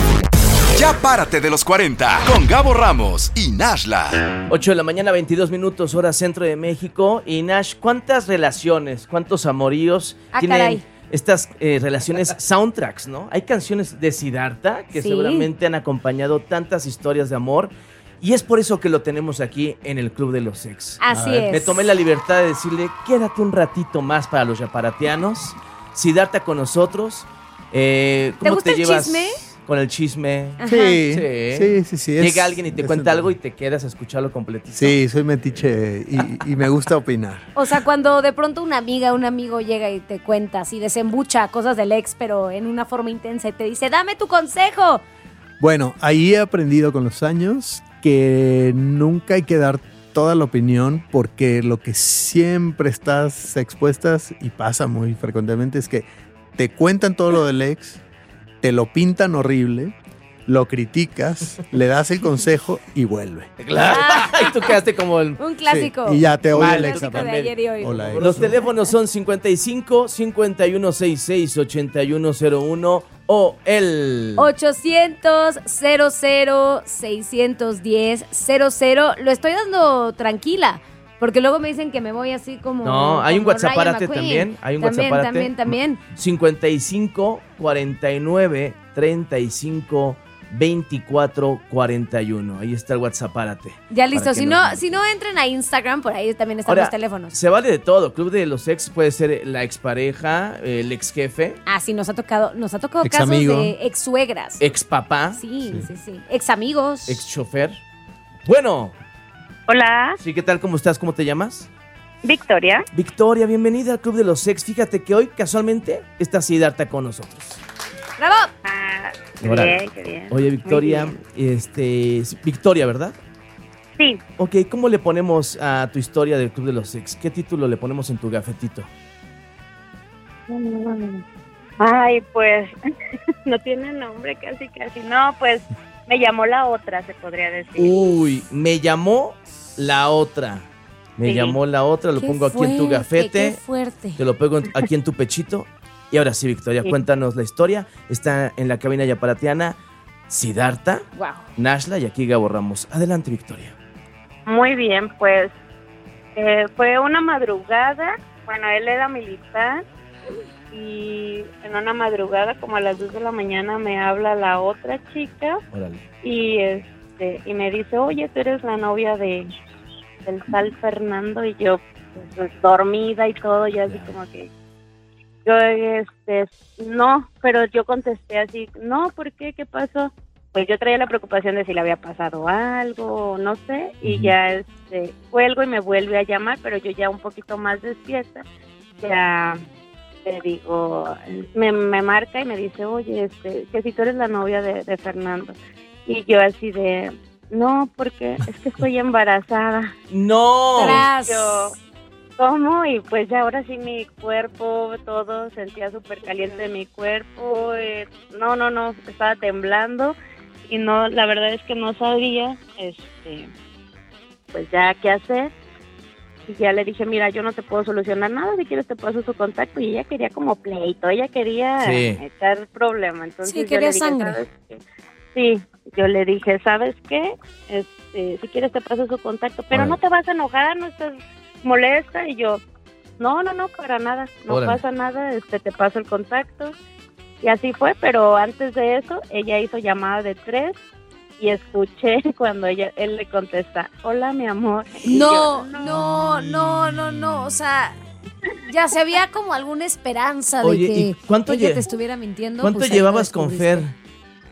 Ya párate de los cuarenta con Gabo Ramos y Nashla. ocho de la mañana, veintidós minutos, hora centro de México. Y Nash, ¿cuántas relaciones, cuántos amoríos Ah, tienen caray. estas eh, relaciones soundtracks, no? Hay canciones de Siddhartha que Sí. seguramente han acompañado tantas historias de amor. Y es por eso que lo tenemos aquí en el Club de los Ex. Así es. Me tomé la libertad de decirle, quédate un ratito más para los yaparatianos. Siddhartha con nosotros. Eh, ¿Te ¿Cómo gusta te el llevas chisme? con el chisme? Ajá. Sí, Sí. sí, sí, sí. es- Llega alguien y te es cuenta un- algo y te quedas a escucharlo completito. Sí, soy metiche y, y me gusta opinar. O sea, cuando de pronto una amiga, un amigo llega y te cuenta así, desembucha cosas del ex, pero en una forma intensa y te dice, dame tu consejo. Bueno, ahí he aprendido con los años que nunca hay que dar toda la opinión porque lo que siempre estás expuestas y pasa muy frecuentemente es que te cuentan todo lo del ex, te lo pintan horrible, lo criticas, le das el consejo y vuelve. Claro. Y tú quedaste como el... Un clásico. Sí, y ya te odia Mal, el Un ex. clásico de aparte. ayer y hoy. O la ex. Los teléfonos son cincuenta y cinco, cincuenta y uno sesenta y seis, ochenta y uno cero uno o el... ochocientos, cero cero, seiscientos diez, cero cero. Lo estoy dando tranquila. Porque luego me dicen que me voy así como. No, hay un como WhatsApp Ryan párate McQueen. también. Hay un También, WhatsApp párate. también, también. cincuenta y cinco, cuarenta y nueve, treinta y cinco, veinticuatro, cuarenta y uno. Ahí está el WhatsApp párate. Ya listo. Para que Si nos- no, si no entren a Instagram, por ahí también están Ahora, los teléfonos. se vale de todo. Club de los ex puede ser la expareja, el ex jefe, Ah, sí, nos ha tocado, nos ha tocado Ex casos amigo. de ex suegras. ex papá, Sí, sí, sí. Ex amigos. ex chofer. Bueno, Hola, sí, ¿qué tal? ¿Cómo estás? ¿Cómo te llamas? Victoria. Victoria, bienvenida al Club de los Ex. Fíjate que hoy casualmente está Siddhartha con nosotros. ¡Bravo! Ah, qué Órale. bien, qué bien. Oye, Victoria, Muy bien. este, es Victoria, ¿verdad? Sí, Ok, ¿cómo le ponemos a tu historia del Club de los Ex? ¿Qué título le ponemos en tu gafetito? ay, pues, no tiene nombre casi, casi. No, pues, me llamó la otra, se podría decir. Uy, me llamó la otra. Me Sí. llamó la otra, lo Qué pongo aquí en tu fuerte, gafete. Qué fuerte. Te lo pego en- aquí en tu pechito. Y ahora sí, Victoria, Sí. cuéntanos la historia. Está en la cabina yaparatiana Siddhartha, Wow. Nashla y aquí Gabo Ramos. Adelante, Victoria. Muy bien, pues, eh, fue una madrugada, bueno, él era militar, y en una madrugada, como a las dos de la mañana, me habla la otra chica, Órale. y este y me dice, oye, tú eres la novia de del tal Fernando, y yo pues, dormida y todo, ya así como que yo este no, pero yo contesté así, no, ¿por qué? ¿Qué pasó? Pues yo traía la preocupación de si le había pasado algo, no sé, y Ujú. ya este cuelgo y me vuelve a llamar, pero yo ya un poquito más despierta, ya le digo, me, me marca y me dice, oye, este, que si tú eres la novia de, de Fernando. Y yo así de, no, porque es que estoy embarazada. ¡No! Tras. Yo, ¿cómo? Y pues ya ahora sí mi cuerpo, todo, sentía súper caliente mi cuerpo. eh, no, no, no, estaba temblando. Y no, la verdad es que no sabía, este, pues ya qué hacer. Y ya le dije, mira, yo no te puedo solucionar nada, si quieres te paso su contacto. Y ella quería como pleito, ella quería Sí. echar problema. Entonces Sí, yo quería le dije, sangre. ¿sabes qué? Sí, yo le dije, ¿sabes qué? Este, si quieres te paso su contacto, pero Órale. no te vas a enojar, no estás molesta. Y yo, no, no, no, para nada, no Órale. pasa nada, este, te paso el contacto. Y así fue, pero antes de eso, ella hizo llamada de tres y escuché cuando ella él le contesta, hola, mi amor. Y No, yo, no, no, no, no. O sea, ya se había como alguna esperanza Oye, de ¿y que cuánto ella lle- te estuviera mintiendo. ¿Cuánto pues ahí lo llevabas con Fer? descubriste.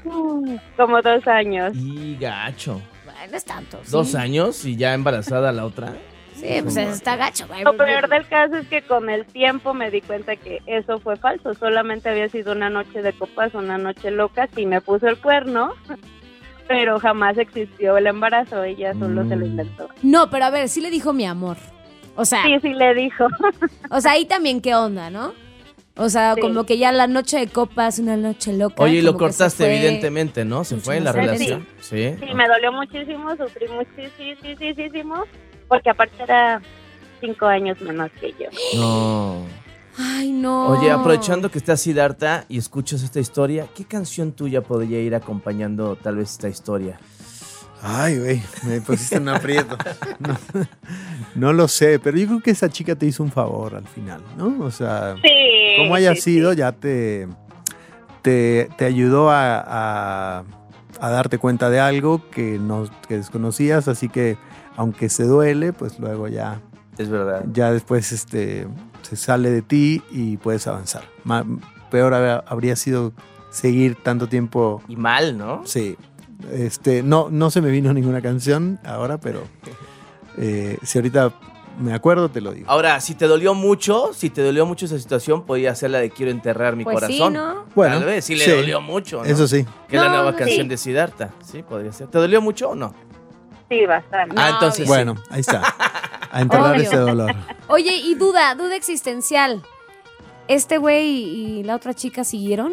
como dos años. Y gacho. Bueno, es tanto. ¿sí? ¿Dos años y ya embarazada la otra? Sí, pues está gacho. güey. Lo peor del caso es que con el tiempo me di cuenta que eso fue falso. Solamente había sido una noche de copas, una noche loca. Sí me puso el cuerno, pero jamás existió el embarazo. Ella solo se lo inventó. No, pero a ver, sí le dijo mi amor. O sea, Sí, sí le dijo. o sea, ahí también qué onda, ¿no? O sea, Sí. como que ya la noche de copas, una noche loca. Oye, y lo como que se cortaste fue. evidentemente, ¿no? Se fue en la Sí. relación. Sí. Sí, me dolió muchísimo, sufrí muchísimo, porque aparte era cinco años menos que yo. No. Ay, no. Oye, aprovechando que estás Siddhartha y escuchas esta historia, ¿qué canción tuya podría ir acompañando tal vez esta historia? Ay, güey, me pusiste en un aprieto. No, no lo sé, pero yo creo que esa chica te hizo un favor al final, ¿no? O sea, Sí. como haya sí, sido, sí. ya te, te, te ayudó a, a, a darte cuenta de algo que, no, que desconocías, así que aunque se duele, pues luego ya, Es verdad. ya después este, se sale de ti y puedes avanzar. Ma- peor hab- habría sido seguir tanto tiempo. Y mal, ¿no? Sí. Este, no, no se me vino ninguna canción ahora, pero eh, si ahorita me acuerdo, te lo digo. Ahora, si te dolió mucho, si te dolió mucho esa situación, podía ser la de Quiero enterrar mi Pues corazón. sí, ¿no? Bueno, Tal vez, sí le sí. dolió mucho, ¿no? Eso sí. Que es la No, nueva no, canción sí. de Siddhartha. Sí, podría ser. ¿Te dolió mucho o no? Sí, bastante. Ah, entonces sí. Bueno, ahí está. A enterrar Obvio. ese dolor. Oye, y duda, duda existencial. ¿Este güey y la otra chica siguieron?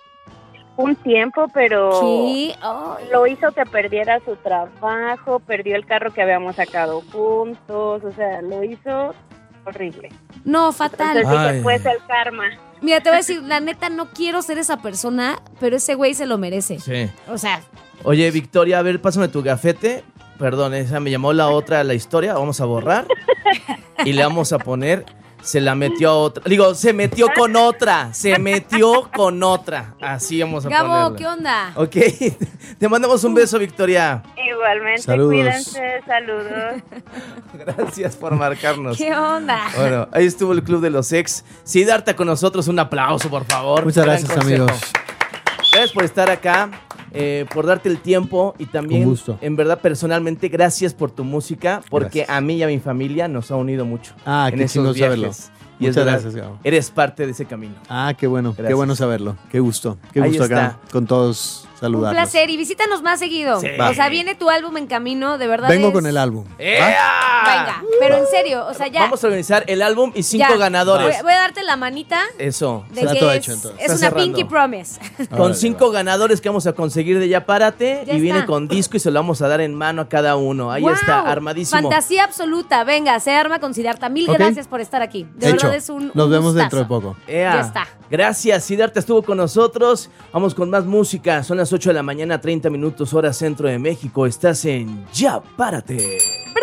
Un tiempo, pero ¿Qué? Ay. lo hizo que perdiera su trabajo, perdió el carro que habíamos sacado juntos, o sea, lo hizo horrible. No, fatal. Entonces Ay. dije, pues el karma. Mira, te voy a decir, la neta, no quiero ser esa persona, pero ese güey se lo merece. Sí. O sea, Oye, Victoria, a ver, pásame tu gafete. Perdón, esa me llamó la otra la historia. Vamos a borrar. Y le vamos a poner... Se la metió a otra. Digo, se metió con otra. Se metió con otra. Así vamos a Gabo, ponerla. ¿qué onda? Ok. Te mandamos un beso, Victoria. Igualmente, Saludos. cuídense, saludos. Gracias por marcarnos. ¿Qué onda? Bueno, ahí estuvo el Club de los Ex. Siddhartha con nosotros. Un aplauso, por favor. Muchas Gran gracias, consejo. amigos. Gracias por estar acá, eh, por darte el tiempo y también, Con gusto. en verdad, personalmente, gracias por tu música, porque Gracias. a mí y a mi familia nos ha unido mucho. Ah, en qué esos chingón viajes. saberlo. Y es Muchas verdad, gracias, Gabo. eres parte de ese camino. Ah, qué bueno, qué Gracias. bueno saberlo. Qué gusto, qué Ahí gusto está. acá con todos Un saludarlos. placer y visítanos más seguido. Sí. O sea, viene tu álbum en camino, de verdad. Vengo es- con el álbum. ¡Ea! Venga, pero en serio, o sea, ya. Vamos a organizar el álbum y cinco ya. ganadores. Voy, voy a darte la manita Eso. de Trato que es, hecho, entonces. es Está una cerrando. pinky promise. Con Órale, cinco va. ganadores que vamos a conseguir de Ya Párate. Ya y viene está. con disco y se lo vamos a dar en mano a cada uno. Ahí ¡Guau! está, armadísimo. Fantasía absoluta. Venga, se arma con Siddhartha. Mil Ok. gracias por estar aquí. De Hecho. verdad es un. Nos un vemos gustazo. dentro de poco. Ea. Ya está. Gracias, Siddhartha estuvo con nosotros. Vamos con más música. Son las ocho de la mañana, treinta minutos, hora centro de México. Estás en Ya Párate.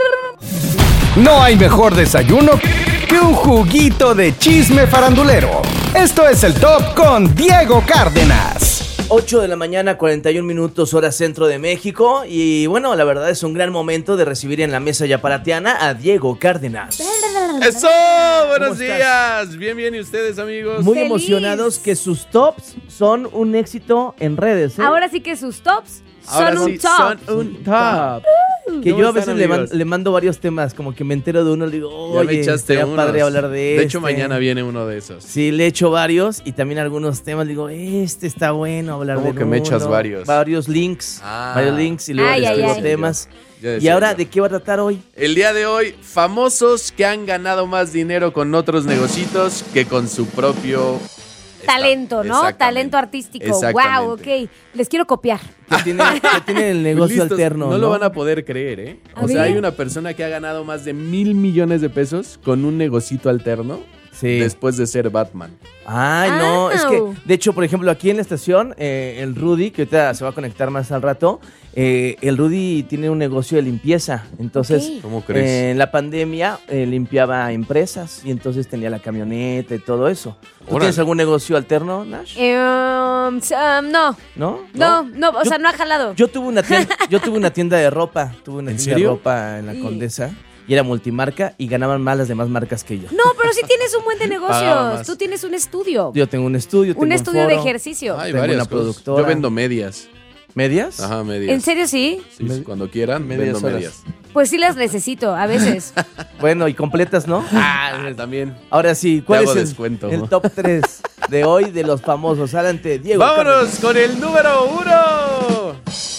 No hay mejor desayuno que un juguito de chisme farandulero. Esto es el Top con Diego Cárdenas. ocho de la mañana, cuarenta y un minutos, hora centro de México. Y bueno, la verdad es un gran momento de recibir en la mesa yaparateana a Diego Cárdenas. ¡Eso! ¡Buenos ¿Cómo días! Bien, bien, ¿y ustedes, amigos? Muy Feliz. emocionados que sus tops son un éxito en redes. ¿eh? Ahora sí que sus tops Ahora son sí, un top. son un top. Que ¿Cómo yo a están, veces le, man- amigos? le mando varios temas, como que me entero de uno, le digo, Ya oye, me echaste estaría unos. padre hablar de De este. hecho, mañana viene uno de esos. Sí, le echo varios y también algunos temas. Le digo, este está bueno hablar ¿Cómo de que me echas varios? Varios links. Ah. Varios links y luego Ay, les ay, escribo ay. temas. Ya Y decía ahora, yo. ¿de qué va a tratar hoy? El día de hoy, famosos que han ganado más dinero con otros negocios que con su propio Talento, ¿no? Exactamente. Talento artístico. Exactamente. Wow, ok. Les quiero copiar. Que tiene, que tiene el negocio Listos, alterno. No, lo van a poder creer, ¿eh? A O sea, ver. hay una persona que ha ganado más de mil millones de pesos con un negocito alterno Sí. después de ser Batman. Ay, no, es que, Au. de hecho, por ejemplo, aquí en la estación, eh, el Rudy, que ahorita se va a conectar más al rato, eh, el Rudy tiene un negocio de limpieza. Entonces, Ok. ¿Cómo crees? eh, en la pandemia eh, limpiaba empresas y entonces tenía la camioneta y todo eso. ¿Tú Órale. tienes algún negocio alterno, Nash? Eh, um, s- um, no, ¿No? no, no, o Yo- sea, no ha jalado. Yo tuve una tienda, yo tuve una tienda de ropa, tuve una ¿En tienda serio? de ropa en la Sí. Condesa y era multimarca y ganaban más las demás marcas que yo. No, pero sí tienes un buen de Pagaba negocios. más. Tú tienes un estudio. Yo tengo un estudio, tengo Un estudio de foro. ejercicio. Hay Tengo varias una cosas. productora. Yo vendo medias. ¿Medias? Ajá, medias. ¿En serio sí? Sí, sí, cuando quieran, Medias vendo horas. medias. Pues sí las necesito, a veces. Bueno, y completas, ¿no? Ah, también. Ahora sí, ¿cuál Te es hago el, descuento. el top tres de hoy de los famosos? Adelante, Diego. Vámonos con el número uno.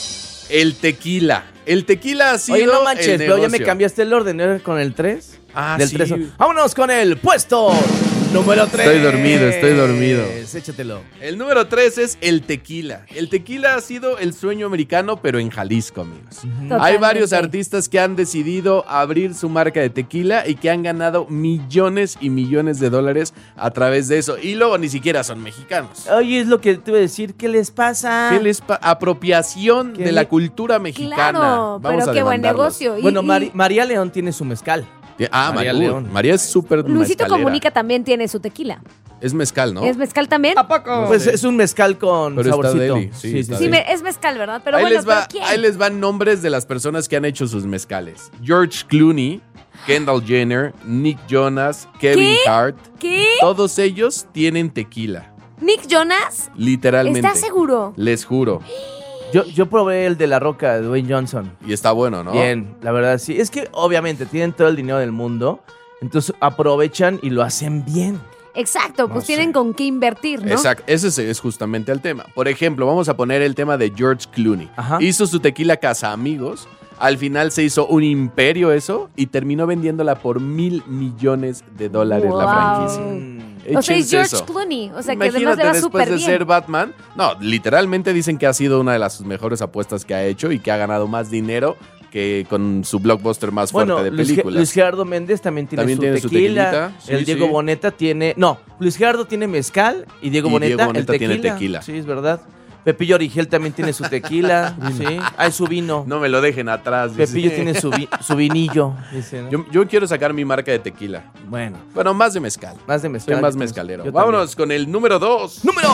El tequila. El tequila ha Cárdenas. sido Oye, no el manches, pero ya me negocio. cambiaste el orden, ¿no? Con el tres. Ah, Del sí. tres. Vámonos con el puesto Número tres. Estoy dormido, estoy dormido. Échatelo. El número tres es el tequila. El tequila ha sido el sueño americano, pero en Jalisco, amigos. Totalmente. Hay varios artistas que han decidido abrir su marca de tequila y que han ganado millones y millones de dólares a través de eso. Y luego ni siquiera son mexicanos. Oye, es lo que te iba a decir. ¿Qué les pasa? ¿Qué les pa- apropiación ¿Qué de le- la cultura mexicana? Claro, Vamos pero a qué buen demandarlos. negocio. Y- Bueno, y Mari- María León tiene su mezcal. Ah, María María León. León. María es súper Luisito mezcalera. Comunica también tiene su tequila. Es mezcal, ¿no? ¿Es mezcal también? poco? Pues es un mezcal con Pero está saborcito. deli, sí, está Sí, deli. me- es mezcal, ¿verdad? Pero ahí, bueno, les va, ¿pero quién? ahí les van nombres de las personas que han hecho sus mezcales. George Clooney, Kendall Jenner, Nick Jonas, Kevin ¿Qué? Hart. ¿Qué? Todos ellos tienen tequila, ¿Nick Jonas? literalmente. ¿Estás seguro? Les juro. Yo, yo probé el de La Roca, de Dwayne Johnson. Y está bueno, ¿no? Bien, la verdad sí. Es que obviamente tienen todo el dinero del mundo, entonces aprovechan y lo hacen bien. Exacto, pues No tienen sé. con qué invertir, ¿no? Exacto, ese es, es justamente el tema. Por ejemplo, vamos a poner el tema de George Clooney. Ajá. Hizo su tequila Casa Amigos. Al final se hizo un imperio eso y terminó vendiéndola por mil millones de dólares Wow. la franquicia. O sea, es Échense George eso. Clooney. O sea, que Imagínate además le va después súper de bien. ser Batman. No, literalmente dicen que ha sido una de las mejores apuestas que ha hecho y que ha ganado más dinero que con su blockbuster más fuerte Bueno, de Luis, Ge- películas. Luis Gerardo Méndez también tiene También su tiene su tequila. tequilita, sí, el Diego sí. Boneta tiene... No, Luis Gerardo tiene mezcal y Diego Y Boneta, Diego Boneta el tiene tequila. tequila. Sí, es verdad. Pepillo Origel también tiene su tequila. sí. Ah, es su vino. No me lo dejen atrás. dice. Pepillo tiene su, vi- su vinillo. dice, ¿no? Yo, yo quiero sacar mi marca de tequila. Bueno, Bueno, más de mezcal. más de mezcal. Soy más Yo mezcalero. también. Vámonos con el número dos. ¡Número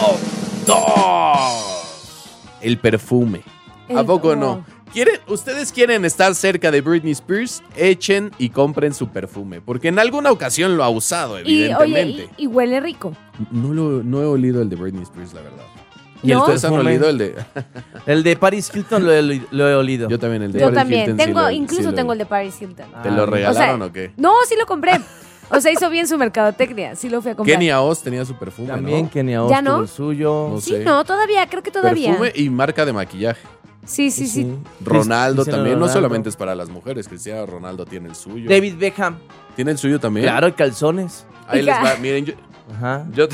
dos. El perfume. ¿A El- poco oh. no? ¿Quieren, ¿Ustedes quieren estar cerca de Britney Spears? Echen y compren su perfume. Porque en alguna ocasión lo ha usado, Y, oye, evidentemente. y, y huele rico. No, lo, no he olido el de Britney Spears, la verdad. ¿Y el ¿No? ¿Ustedes han perfume? olido el de...? El de Paris Hilton lo he, oli- lo he olido. Yo también, el de Yo Paris también. Hilton sí Tengo, lo- sí incluso lo- tengo el de Paris Hilton. ¿Te lo Ah, regalaron o o, qué? No, sí lo compré. O sea, hizo bien su mercadotecnia. Sí lo fui a comprar. Kenia Oz tenía su perfume, También ¿no? Kenia Oz ¿Ya no? tuvo el suyo. No Sí, sé. no, todavía, creo que todavía. Perfume y marca de maquillaje. Sí, sí, sí. Ronaldo Cristiano también, no Ronaldo. solamente es para las mujeres, Cristiano Ronaldo tiene el suyo. David Beckham. ¿Tiene el suyo también? Claro, y calzones. Ahí les Hija. va, miren, yo, Ajá. yo,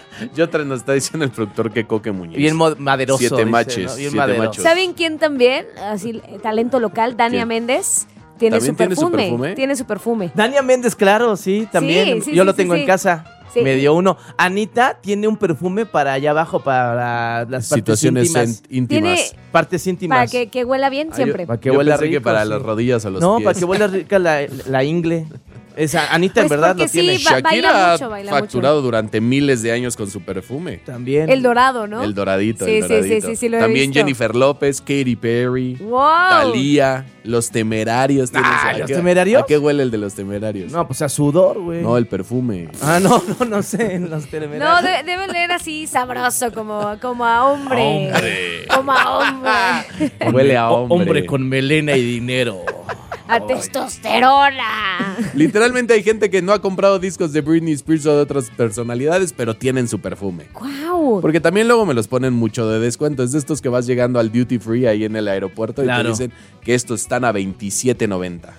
yo tra- nos está diciendo el productor que Coque Muñiz. Bien mo- maderoso. Siete dice, maches, ¿no? Bien siete maderoso. machos. ¿Saben quién también? Así, eh, talento local, Dania ¿Quién? Méndez. Tiene ¿También su, tiene su perfume, perfume? Tiene su perfume. Dania Méndez, claro, sí, también. Sí, sí, Yo sí, lo sí, tengo sí. en casa. Sí. Me dio uno. Anita tiene un perfume para allá abajo, para las partes Situaciones íntimas. en- íntimas. Tiene- Partes íntimas. Para que, que huela bien Ah, siempre. yo- Para que yo huela pensé que rico, para sí. las rodillas o los No, pies. para que huela rica la, la ingle. Esa, Anita en Pues verdad porque lo tiene. sí, va- Shakira baila ha mucho, baila facturado durante miles de años con su perfume. También. El dorado, ¿no? El doradito, Sí, el sí, doradito. sí, sí, sí, lo he También visto. Jennifer López, Katy Perry, ¡Wow! Thalía, Los Temerarios. tienen Ah, su- ¿Los ¿a qué- Temerarios? ¿A qué huele el de Los Temerarios? No, pues a sudor, güey. No, el perfume. Ah, no, no, no sé. En los No, temerarios. debe, debe leer así sabroso, como, como a hombre. Hombre. Como a hombre. Huele a O- hombre. con melena y dinero. A testosterona. Literalmente hay gente que no ha comprado discos de Britney Spears o de otras personalidades, pero tienen su perfume. ¡Guau! Porque también luego me los ponen mucho de descuento. Es de estos que vas llegando al duty free ahí en el aeropuerto y Claro. te dicen que estos están a veintisiete noventa.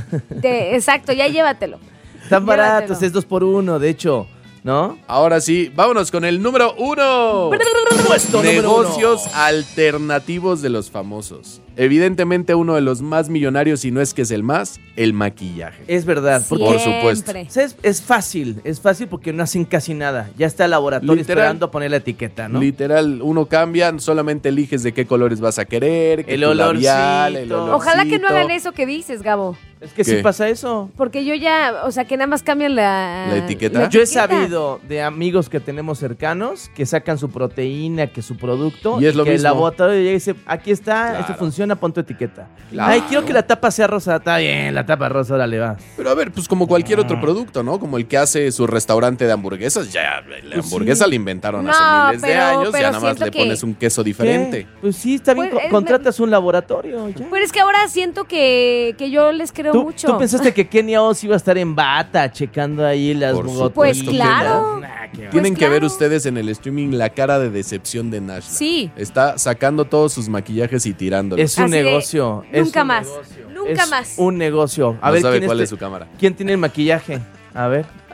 Te- exacto, ya llévatelo. Están baratos, Llévatelo. es dos por uno, de hecho. ¿No? Ahora sí, vámonos con el número uno. Puesto número Negocios uno. alternativos de los famosos. Evidentemente uno de los más millonarios, y no es que es el más, el maquillaje. Es verdad. Porque Por supuesto. Siempre. o sea, es, es fácil, es fácil porque no hacen casi nada. Ya está el laboratorio Literal. esperando a poner la etiqueta, ¿no? Literal, uno cambia, solamente eliges de qué colores vas a querer, que El tu olorcito. labial, el Ojalá que no olorcito. hagan eso que dices, Gabo. Es que ¿Qué? sí pasa eso. Porque yo ya, o sea, que nada más cambian la... ¿La etiqueta? la Yo he etiqueta. sabido de amigos que tenemos cercanos que sacan su proteína, que su producto, Y es lo que el mismo. laboratorio llega y dice, aquí está, Claro. esto funciona, pon tu etiqueta. Claro. Ay, quiero que la tapa sea rosa. Está bien, la tapa rosa, órale, va. Pero a ver, pues como cualquier otro producto, ¿no? Como el que hace su restaurante de hamburguesas, ya la Pues hamburguesa sí. la inventaron No, hace miles de pero- años, pero ya nada más siento le que- pones un queso diferente. ¿Qué? Pues sí, está bien, Pues, co- es- contratas un laboratorio. Ya. Pero es que ahora siento que, que yo les creo ¿Tú, mucho. tú pensaste que Kenia Oz iba a estar en bata checando ahí las Por gotitas? Pues claro. Nah, qué va. Tienen Pues que ver claro. ustedes en el streaming la cara de decepción de Nashla. Sí. Está sacando todos sus maquillajes y tirándolos. Es un Así de, negocio. es nunca un más, negocio, nunca es más. Un negocio. A No ver, sabe ¿quién, cuál este- es su cámara. ¿quién tiene el maquillaje? A ver.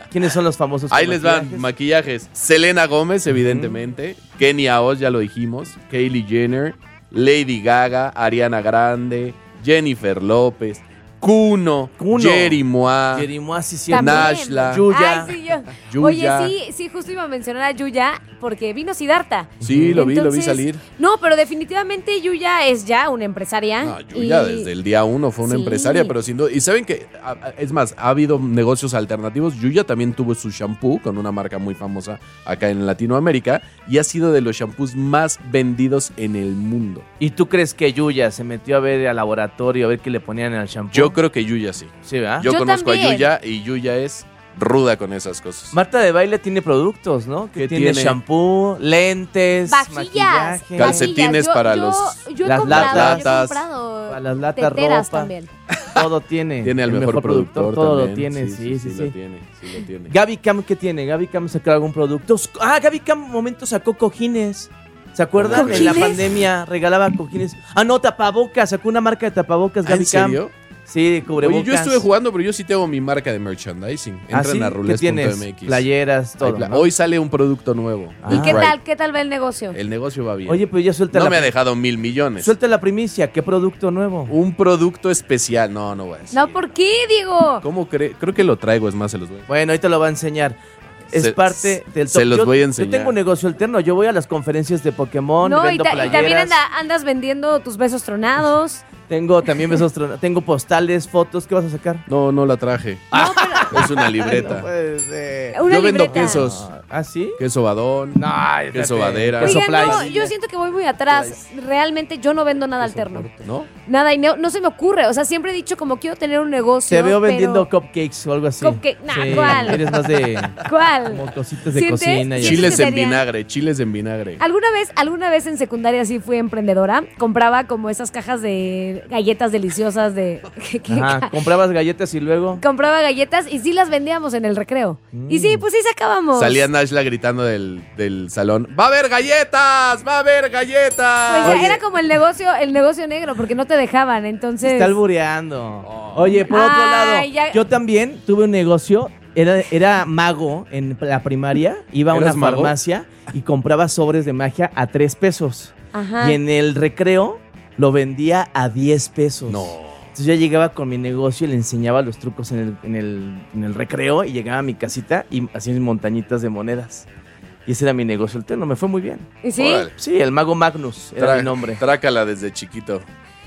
¿Quiénes son los famosos? Ahí con les van maquillajes? maquillajes. Selena Gómez, evidentemente. Uh-huh. Kenia Oz, ya lo dijimos. Kylie Jenner. Lady Gaga. Ariana Grande. Jennifer López. Kuno, Kuno. Jerry Mois, Jerry Mois, sí, sí. Nashla, Yuya. Ay, sí, yo. Yuya. Oye, sí, sí, justo iba a mencionar a Yuya porque vino Siddhartha. Sí, lo vi, lo vi Entonces, salir. No, pero definitivamente Yuya es ya una empresaria. No, Yuya y- desde el día uno fue una Sí. empresaria, pero sin duda. Y saben que, a- a- es más, ha habido negocios alternativos. Yuya también tuvo su shampoo con una marca muy famosa acá en Latinoamérica y ha sido de los shampoos más vendidos en el mundo. ¿Y tú crees que Yuya se metió a ver al laboratorio a ver qué le ponían en el shampoo? Yo creo que Yuya sí. Sí, ¿verdad? Yo, Yo conozco también. a Yuya y Yuya es ruda con esas cosas. Marta de Baile tiene productos, ¿no? Que ¿Qué tiene, tiene? shampoo, lentes, Vajillas. maquillaje, Calcetines vajillas. Yo- para yo- los- Yo he las comprado, latas. yo he comprado para las latas, teteras ropa. también. Todo tiene. Tiene al El mejor, productor, todo también. lo tiene, sí, sí, sí. Lo tiene, sí lo tiene. Gaby Cam, ¿qué tiene? Gaby Cam sacó algún producto. Ah, Gaby Cam, un momento sacó cojines. ¿Se acuerdan? En la ¿Cojines? pandemia regalaba cojines. Ah, no, tapabocas. Sacó una marca de tapabocas, ¿Ah, Gaby ¿En Cam. serio? Sí, de cubrebocas. Oye, yo estuve jugando, pero yo sí tengo mi marca de merchandising. ¿Ah, Entran sí? a ¿Qué rules punto tienes? m x. Playeras, todo, Hay pla- ¿no? Hoy sale un producto nuevo. Ah. ¿Y qué Right. tal? ¿Qué tal va el negocio? El negocio va bien. Oye, pero ya suelta no la me ha dejado mil millones. Suelta la primicia. ¿Qué producto nuevo? Un producto especial. No, no voy a decir. No, ¿por qué, Diego? ¿Cómo cree? Creo que lo traigo, es más, se los voy a... Bueno, ahorita lo va a enseñar. Es Se- parte del se los yo, voy a Yo enseñar. tengo un negocio alterno. Yo voy a las conferencias de Pokémon, No, y, vendo ta- y playeras. también anda- andas vendiendo tus besos tronados. Tengo también besos tron- tengo postales, fotos. ¿Qué vas a sacar? No, no la traje. No, pero Es una libreta. No puede ser. una Yo vendo libreta. quesos. ¿Ah, sí? Queso badón. No, Queso fíjate. badera. Queso Oigan, no, Plies. yo siento que voy muy atrás. Realmente yo no vendo nada alterno. ¿No? Nada, y no, no se me ocurre. O sea, siempre he dicho como quiero tener un negocio. Te veo pero- vendiendo cupcakes o algo así. Cupcake, nah, Sí, ¿cuál? Eres más de ¿Cuál? como cositas de ¿Sientes? cocina. Y así. Chiles en sería- vinagre, chiles en vinagre. ¿Alguna vez, alguna vez en secundaria sí fui emprendedora? Compraba como esas cajas de galletas deliciosas de... que- Ajá, comprabas galletas y luego... Compraba galletas y sí las vendíamos en el recreo. Mm. Y sí, pues sí sacábamos. Salía Nashla gritando del, del salón. ¡Va a haber galletas! ¡Va a haber galletas! Pues ya Oye. era como el negocio, el negocio negro, porque no te dejaban, entonces... Está albureando. Oye, por otro Ay, lado, ya- yo también tuve un negocio. Era, era mago en la primaria. Iba a una ¿Eras mago? farmacia y compraba sobres de magia a tres pesos. Ajá. Y en el recreo lo vendía a diez pesos. No. Entonces yo llegaba con mi negocio y le enseñaba los trucos en el, en el, en el recreo y llegaba a mi casita y hacía mis montañitas de monedas. Y ese era mi negocio alterno, me fue muy bien. ¿Y sí? Órale. Sí, el mago Magnus era Tra- mi nombre. Trácala desde chiquito.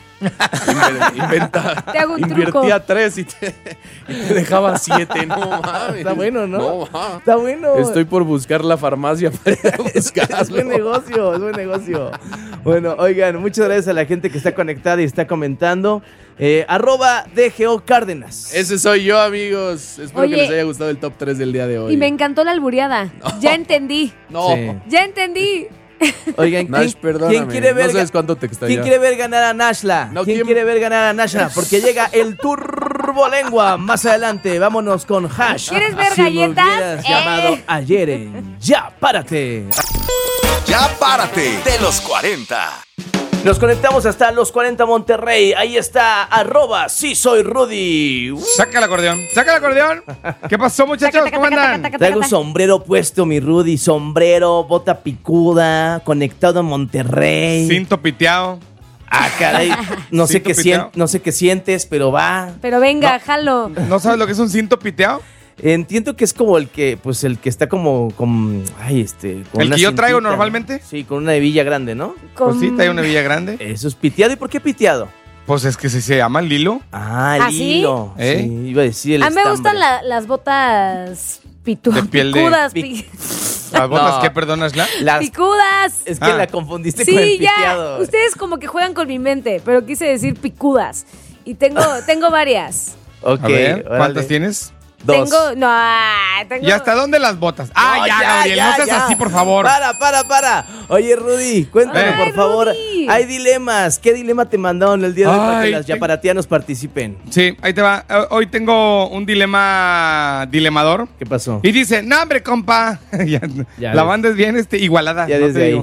Inve- Inventa. Te hago un Invertía truco. tres y te, y te dejaba siete. No mames. Está bueno, ¿no? No, mames. Está bueno. Estoy por buscar la farmacia para ir a buscarlo. Es buen negocio, es buen negocio. Bueno, oigan, muchas gracias a la gente que está conectada y está comentando. Eh, arroba D G O Cárdenas. Ese soy yo, amigos. Espero Oye. que les haya gustado el top tres del día de hoy. Y me encantó la albureada. Ya entendí. No. Sí. Ya entendí. Oigan, ¿quién, Nash, perdóname. quién quiere ver, no sabes cuánto te extrañaba. ¿quién quiere ver ganar a Nashla? No, ¿Quién, ¿quién? quiere ver ganar a Nashla? Porque llega el Turbolengua más adelante. Vámonos con Hash. ¿Quieres ver Si me galletas? hubieras Eh. llamado ayer en Ya Párate. Ya párate de los cuarenta. Nos conectamos hasta los cuarenta Monterrey. Ahí está, arroba, sí soy Rudy. Saca el acordeón, saca el acordeón. ¿Qué pasó, muchachos? ¿Cómo andan? Traigo sombrero puesto, mi Rudy. Sombrero, bota picuda, conectado a Monterrey. Cinto piteado. Ah, caray. No sé, Cinto qué piteado. sien- no sé qué sientes, pero va. Pero venga, jalo. ¿No sabes lo que es un cinto piteado? Entiendo que es como el que, pues el que está como, con, ay, este. Con ¿El una que yo traigo cintita, normalmente? ¿no? Sí, con una hebilla grande, ¿no? Con- Pues sí, trae una villa grande. Eso es piteado. ¿Y por qué piteado? Pues es que se, se llama Lilo. Ah, el ¿Ah, sí? hilo. ¿Eh? Sí, iba a decir el A mí me estambre. gustan la- las botas pitu- De piel de- picudas. Pi- pi- ¿Las botas No. qué, perdonas, la? Las- picudas. es que Ah. la confundiste con el Sí, ya. piteado. Ustedes como que juegan con mi mente, pero quise decir picudas. Y tengo, tengo varias. Ok, A ver, órale. ¿cuántas tienes? Dos. Tengo, no, ah, tengo. ¿Y hasta dónde las botas? Ah, No, ya, Gabriel, no seas ya. así, por favor. Para, para, para. Oye, Rudy, cuéntame, Ay, por favor. Rudy. Hay dilemas. ¿Qué dilema te mandaron el día de hoy para que Ay, las tengo- yaparatianos participen? Sí, ahí te va. Eh, Hoy tengo un dilema dilemador. ¿Qué pasó? Y dice, no, hombre, compa. Ya, Ya la ves. banda es bien este, igualada. Ya no desde te ahí. digo.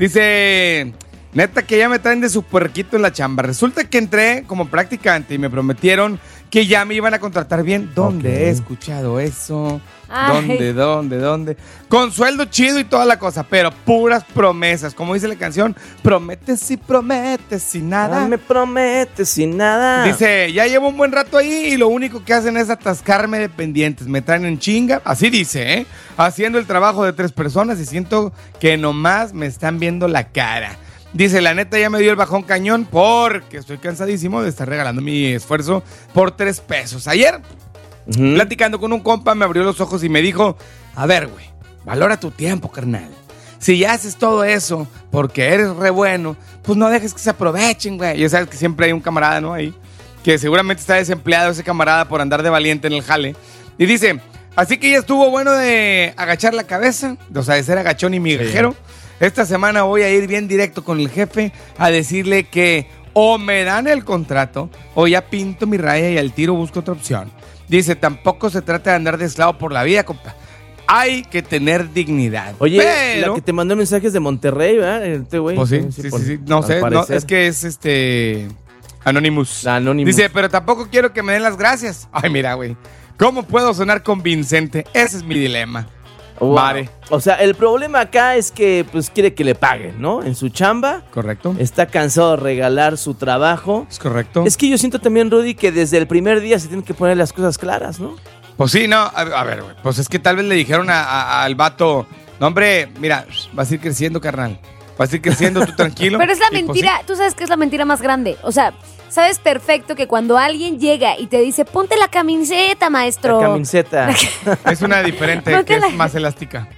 Dice, neta que ya me traen de su puerquito en la chamba. Resulta que entré como practicante y me prometieron que ya me iban a contratar bien. ¿Dónde Ok. he escuchado eso? Ay. ¿Dónde, dónde, dónde? Con sueldo chido y toda la cosa, pero puras promesas. Como dice la canción, prometes y prometes sin nada. No me prometes sin nada. Dice, ya llevo un buen rato ahí y lo único que hacen es atascarme de pendientes. Me traen en chinga, así dice, ¿eh? Haciendo el trabajo de tres personas y siento que nomás me están viendo la cara. Dice, la neta ya me dio el bajón cañón porque estoy cansadísimo de estar regalando mi esfuerzo por tres pesos. Ayer, Ujú. platicando con un compa, me abrió los ojos y me dijo, a ver, güey, valora tu tiempo, carnal. Si ya haces todo eso porque eres re bueno, pues no dejes que se aprovechen, güey. Ya sabes que siempre hay un camarada, ¿no? Ahí, que seguramente está desempleado ese camarada por andar de valiente en el jale. Y dice, así que ya estuvo bueno de agachar la cabeza, o sea, de ser agachón y migajero. Esta semana voy a ir bien directo con el jefe a decirle que o me dan el contrato o ya pinto mi raya y al tiro busco otra opción. Dice, tampoco se trata de andar deslado por la vida, compa. Hay que tener dignidad. Oye, pero... la que te mandó mensajes de Monterrey, ¿verdad? Este güey. Pues sí, sí, por- sí, sí. No al sé, no, parecer. es que es este... Anonymous. Anonymous. Dice, pero tampoco quiero que me den las gracias. Ay, mira, güey. ¿Cómo puedo sonar convincente? Ese es mi dilema. Wow. Vale. O sea, el problema acá es que pues quiere que le paguen, ¿no? En su chamba. Correcto. Está cansado de regalar su trabajo. Es correcto. Es que yo siento también, Rudy, que desde el primer día se tienen que poner las cosas claras, ¿no? Pues sí, no, a, a ver, güey. Pues es que tal vez le dijeron a- a- al vato, no, hombre, mira, vas a ir creciendo, carnal. Vas a ir creciendo, tú tranquilo. Pero es la Y pues mentira, tú sabes que es la mentira más grande. O sea, sabes perfecto que cuando alguien llega y te dice, ponte la camiseta, maestro. La camiseta. sí, es una diferente Ponte que la- es más elástica.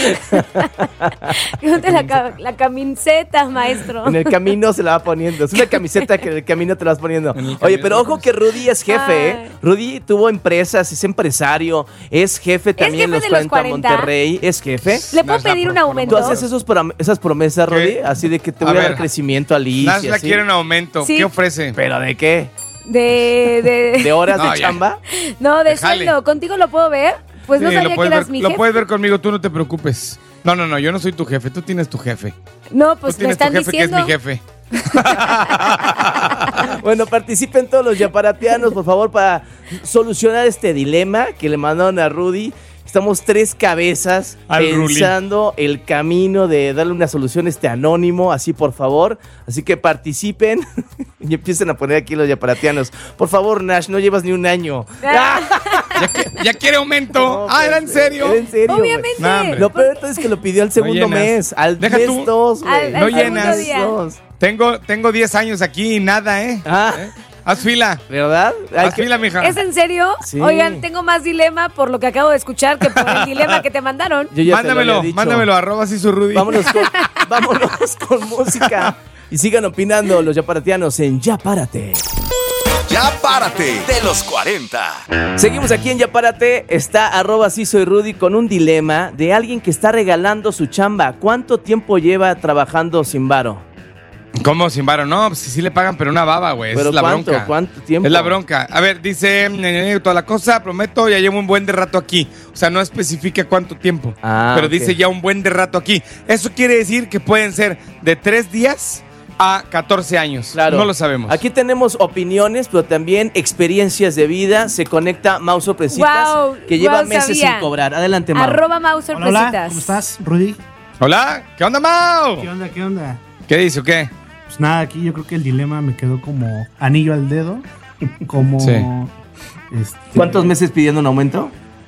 Ponte la, ca- la camiseta, maestro. En el camino se la va poniendo. Es una camiseta que en el camino te la vas poniendo. En el Oye, camino pero te ojo que Rudy es jefe, ¿eh? Ay. Rudy tuvo empresas, es empresario, es jefe también jefe en de los los cuarenta cuarenta? Monterrey. Es jefe. ¿Le puedo Nash la pedir un pro- aumento? ¿Tú haces esos prom- esas promesas, ¿Qué? Rudy? Así de que te A voy a, ver, dar crecimiento a Liz Nash y la así. quiere un aumento. Sí. ¿Qué ofrece? ¿Pero de qué? De, de, ¿De horas No, de ya. chamba? no, de Déjale. sueldo. ¿Contigo lo puedo ver? Pues no Sí, sabía lo que puedes eras ver, mi lo jefe. puedes ver conmigo, tú no te preocupes. No, no, no, yo no soy tu jefe, tú tienes tu jefe. No, pues tú me tienes tu están jefe diciendo. que es mi jefe. Bueno, participen todos los yaparatianos, por favor, para solucionar este dilema que le mandaron a Rudy. Estamos tres cabezas Al pensando el camino de darle una solución a este anónimo, así por favor. Así que participen y empiecen a poner aquí los yaparatianos. Por favor, Nash, no llevas ni un año. Ah, ¿Ya, que- ya quiere aumento? No, ah, ¿era pues, en serio? Era en serio. güey. Obviamente. No, hombre. Lo peor de todo es que lo pidió al segundo llenas. mes, al Deja mes tú. dos, güey. Al- No al segundo llenas. día. Dos. Tengo, tengo diez años aquí y nada, ¿eh? Ah, ¿Eh? Haz fila. ¿verdad? Hay Haz que- fila, mija. ¿Es en serio? Sí. Oigan, tengo más dilema por lo que acabo de escuchar que por el dilema que te mandaron. Yo ya te lo Mándamelo, había dicho. mándamelo, arroba así su Rudy. Vámonos con, vámonos con música. Y sigan opinando los yaparatianos en Ya Párate. Ya párate de los cuarenta. Seguimos aquí en Ya Párate. Está arroba sí soy Rudy con un dilema de alguien que está regalando su chamba. ¿Cuánto tiempo lleva trabajando sin varo? ¿Cómo sin varo? No, pues sí le pagan, pero una baba, güey. Esa ¿Pero es la cuánto? bronca. ¿Cuánto tiempo? Es la bronca. A ver, dice eh, toda la cosa, prometo, ya llevo un buen de rato aquí. O sea, no especifica cuánto tiempo. Ah, pero ok. dice ya un buen de rato aquí. Eso quiere decir que pueden ser de tres días a catorce años. Claro. No lo sabemos. Aquí tenemos opiniones, pero también experiencias de vida. Se conecta Mau Sorpresitas, Guau, que lleva guau, meses sabía. sin cobrar. Adelante, Mau. Arroba mouse Hola, hola, sorpresitas. ¿cómo estás, Rudy? Hola, ¿qué onda, Mau? ¿Qué onda, qué onda? ¿Qué dice o qué? Pues nada, aquí yo creo que el dilema me quedó como anillo al dedo. Como. Sí. Este, ¿Cuántos meses pidiendo un aumento?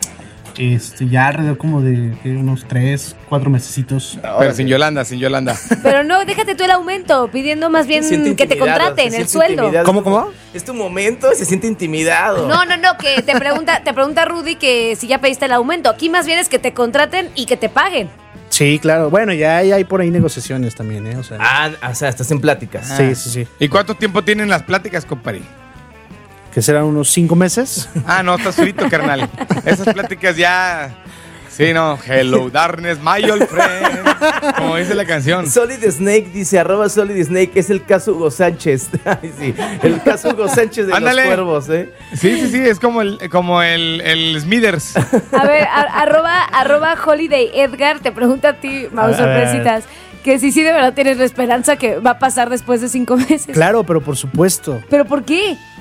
Este, ya alrededor como de, de unos tres, cuatro mesecitos. Pero sin Yolanda, sin Yolanda. Pero no, déjate tú el aumento, pidiendo más bien Se siente que te intimidado, contraten se el siente sueldo. intimidado. ¿Cómo, cómo? Es tu momento, se siente intimidado. No, no, no, que te pregunta, te pregunta Rudy que si ya pediste el aumento. Aquí más bien es que te contraten y que te paguen. Sí, claro. Bueno, ya hay, hay por ahí negociaciones también, ¿eh? O sea, Ah, o sea, estás en pláticas. sí, sí, sí. ¿Y cuánto tiempo tienen las pláticas, compadre? Que serán unos cinco meses. Ah, no, estás frito, carnal. Esas pláticas ya... Sí, no. Hello, darkness, my old friend. Como dice la canción. Solid Snake dice, arroba Solid Snake, es el caso Hugo Sánchez. Ay, sí, el caso Hugo Sánchez de Ándale. los cuervos, ¿eh? Sí, sí, sí, es como el, como el, el Smithers. A ver, a- arroba, arroba Holiday Edgar te pregunta a ti, Mau A ver. Sorpresitas, que si sí de verdad tienes la esperanza que va a pasar después de cinco meses. Claro, pero por supuesto. ¿Pero por qué?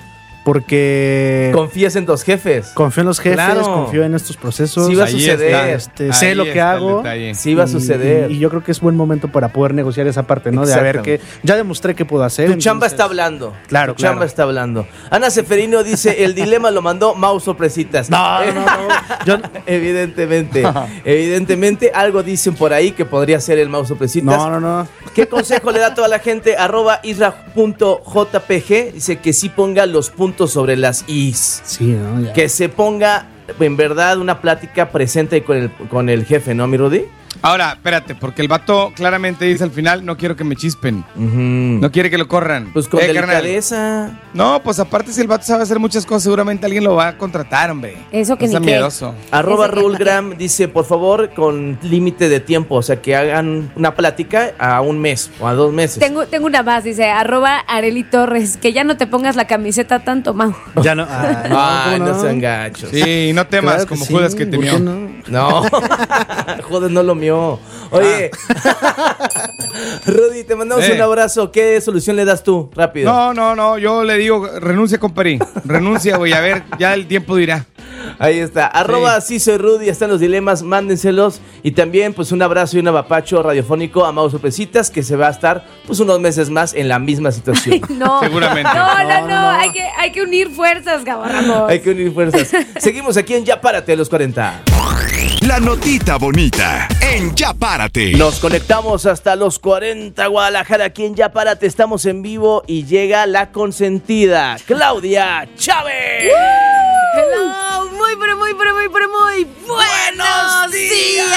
Porque confías en tus jefes. Confío en los jefes, Claro. confío en estos procesos. Sí va a Ahí suceder. está, este, sé lo que hago. Sí va a suceder. Y, y yo creo que es buen momento para poder negociar esa parte, ¿no? De a ver qué. Ya demostré que puedo hacer. Tu chamba está hablando. Claro, Tu chamba claro. está hablando. Ana Seferino dice, el dilema lo mandó Mau Sorpresitas. No, no, no. Yo... Evidentemente. Evidentemente, algo dicen por ahí que podría ser el Mau Sorpresitas. No, no, no. ¿Qué consejo le da a toda la gente? Arroba isra.jpg. Dice que sí ponga los puntos sobre las is. Sí, ¿no? Ya. Que se ponga, en verdad, una plática presente con el, con el jefe, ¿no, mi Rudy? Ahora, espérate, porque el vato claramente dice al final, no quiero que me chispen. Uh-huh. No quiere que lo corran. Pues con Eh, delicadeza. carnal. No, pues aparte si el vato sabe hacer muchas cosas, seguramente alguien lo va a contratar, hombre. Eso que Está ni qué. miedoso. Arroba Ese que- Raúl Gram dice, por favor, con límite de tiempo, o sea, que hagan una plática a un mes o a dos meses. Tengo, tengo una más, dice, arroba Areli Torres, que ya no te pongas la camiseta tanto, Mau. Ya no. Ah, no, Ay, ¿cómo no sean gachos. Sí, no temas, Claro que como sí, Judas que te ¿por qué mió. no? No, joder, no lo mío. Oye, Rudy, te mandamos Eh. un abrazo. ¿Qué solución le das tú? Rápido. No, no, no, yo le digo, renuncia, compadre. Renuncia, güey, a ver, ya el tiempo dirá. Ahí está. Arroba sí soy Rudy, están los dilemas, mándenselos. Y también, pues, un abrazo y un apapacho radiofónico a Mau Sorpresitas, que se va a estar, pues, unos meses más en la misma situación. No. Seguramente. No, no, No, no, no, no. Hay, que, hay que unir fuerzas, Gaborramos. Hay que unir fuerzas. Seguimos aquí en Ya Párate a los cuarenta. La notita bonita en Ya Párate. Nos conectamos hasta los cuarenta, Guadalajara. Aquí en Ya Párate estamos en vivo y llega la consentida, Claudia Chávez. Hello, muy, pero muy, pero muy, pero muy buenos días,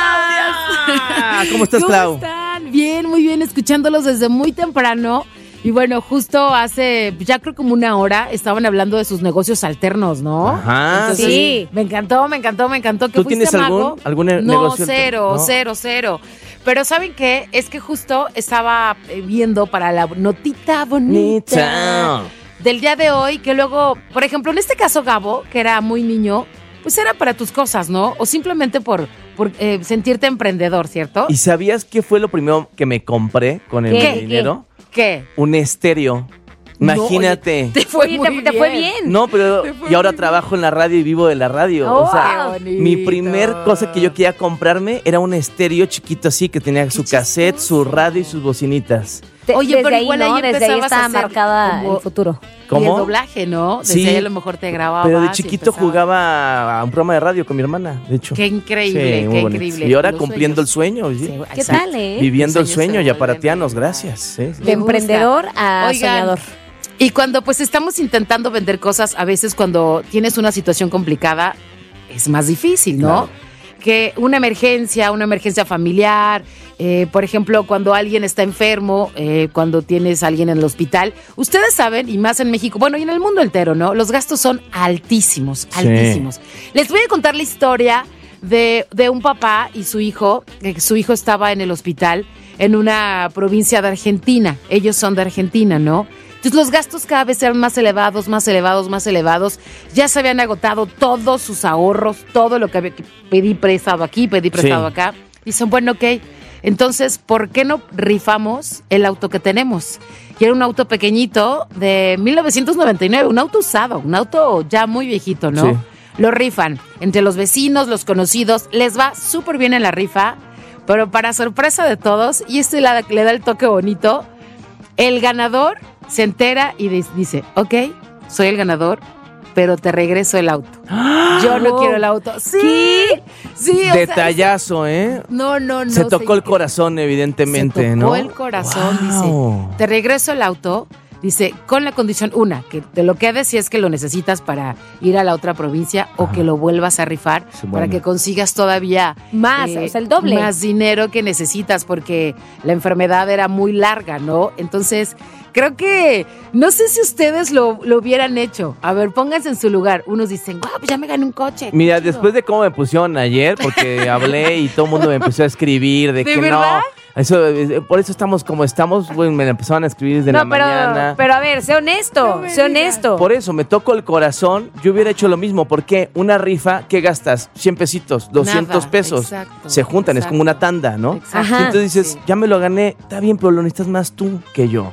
Claudia. ¿Cómo estás, ¿Cómo Clau? están? Bien, muy bien, escuchándolos desde muy temprano. Y bueno, justo hace, ya creo como una hora, estaban hablando de sus negocios alternos, ¿no? Ajá. Entonces, Sí. Me encantó, me encantó, me encantó. ¿Que ¿Tú fuiste tienes algún- mago? algún No, negocio cero, alterno? No. cero, cero. Pero ¿saben qué? Es que justo estaba eh, viendo para la notita bonita Nita. del día de hoy, que luego, por ejemplo, en este caso Gabo, que era muy niño, pues era para tus cosas, ¿no? O simplemente por, por eh, sentirte emprendedor, ¿cierto? ¿Y sabías qué fue lo primero que me compré con el ¿Qué? dinero? ¿Qué? Un estéreo. Imagínate. Te fue Oye, muy te, te fue bien. No, pero Te fue y ahora muy trabajo en la radio y vivo de la radio. Oh, o sea, qué bonito. mi primer cosa que yo quería comprarme era un estéreo chiquito así que tenía su cassette, su radio y sus bocinitas. Te- Oye, desde pero ahí, igual ¿no? ahí Desde ahí empezabas está a hacer marcada como- el futuro. Y el ¿Cómo? doblaje, ¿no? Desde Sí. ahí a lo mejor te grababas. Pero de y chiquito empezabas. jugaba a un programa de radio con mi hermana, de hecho. Qué increíble, Sí, muy qué bonito. increíble. Y ahora Los cumpliendo el sueños. sueño. ¿sí? Sí, ¿Qué exacto. tal, eh? Viviendo el Los sueños sueño, se ya vuelven paratianos, realidad. gracias. Sí, sí. De Me gusta. emprendedor a Oigan, soñador. Y cuando pues estamos intentando vender cosas, a veces cuando tienes una situación complicada, es más difícil, ¿no? Claro. Que una emergencia, una emergencia familiar, eh, por ejemplo, cuando alguien está enfermo, eh, cuando tienes a alguien en el hospital, ustedes saben, y más en México, bueno, y en el mundo entero, ¿no? Los gastos son altísimos, altísimos. Les voy a contar la historia de, de un papá y su hijo, que su hijo estaba en el hospital en una provincia de Argentina. Ellos son de Argentina, ¿no? Entonces los gastos cada vez eran más elevados, más elevados, más elevados. Ya se habían agotado todos sus ahorros, todo lo que había que pedí prestado aquí, pedí prestado Sí. acá. Dicen, bueno, ok, entonces, ¿por qué no rifamos el auto que tenemos? Y era un auto pequeñito de mil novecientos noventa y nueve, un auto usado, un auto ya muy viejito, ¿no? Sí. Lo rifan entre los vecinos, los conocidos, les va súper bien en la rifa, pero para sorpresa de todos, y esto le, le da el toque bonito, el ganador se entera y dis- dice, ok, soy el ganador, pero te regreso el auto. Yo no Wow. quiero el auto. Sí, ¿Qué? sí, o sea, Detallazo, ¿eh? no, no, no. Se tocó el se- corazón, evidentemente, se tocó ¿no? el corazón, Wow. dice, te regreso el auto, dice, con la condición, una, que te lo quedes si es que lo necesitas para ir a la otra provincia o que lo vuelvas a rifar Sí, para bueno. que consigas todavía Más, eh, o sea, el doble. más dinero que necesitas porque la enfermedad era muy larga, ¿no? Entonces, creo que, no sé si ustedes lo, lo hubieran hecho. A ver, pónganse en su lugar. Unos dicen, wow, pues ya me gané un coche. qué Mira, chido". después de cómo me pusieron ayer, porque hablé y todo el mundo me empezó a escribir de, ¿De que verdad? no. Eso, eh, por eso estamos como estamos, güey, me la empezaron a escribir desde la No, pero, mañana. pero a ver, sé honesto, No me sé digas. honesto. Por eso me tocó el corazón. Yo hubiera hecho lo mismo. porque Una rifa, ¿qué gastas? cien pesitos, doscientos Nada, pesos. exacto, Se juntan, es como una tanda, ¿no? Exacto. Ajá. Y entonces dices, Sí. ya me lo gané. Está bien, pero lo necesitas más tú que yo.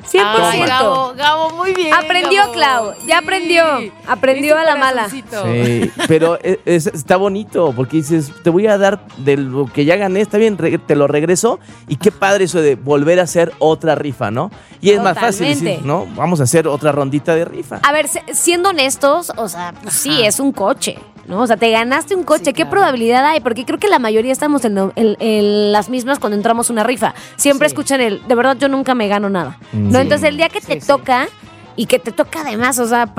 cien por ciento. Ay, Gabo, Gabo, muy bien. Aprendió, Gabo. Clau. Ya Sí. aprendió. Aprendió Hizo a la mala. corazoncito. Sí, pero es- es- está bonito porque dices, te voy a dar de lo que ya gané, está bien, re- te lo regreso. Y qué padre eso de volver a hacer otra rifa, ¿no? Y es más fácil Totalmente. decir, ¿no? Vamos a hacer otra rondita de rifa. A ver, se- siendo honestos, o sea, pues sí, es un coche, ¿no? O sea, te ganaste un coche. Sí, ¿Qué claro. probabilidad hay? Porque creo que la mayoría estamos en, lo- en- en las mismas cuando entramos a una rifa. Siempre Sí. escuchan el, de verdad, yo nunca me gano nada. Mm. ¿No? Sí. Entonces, el día que te Sí, sí. toca, y que te toca además, o sea,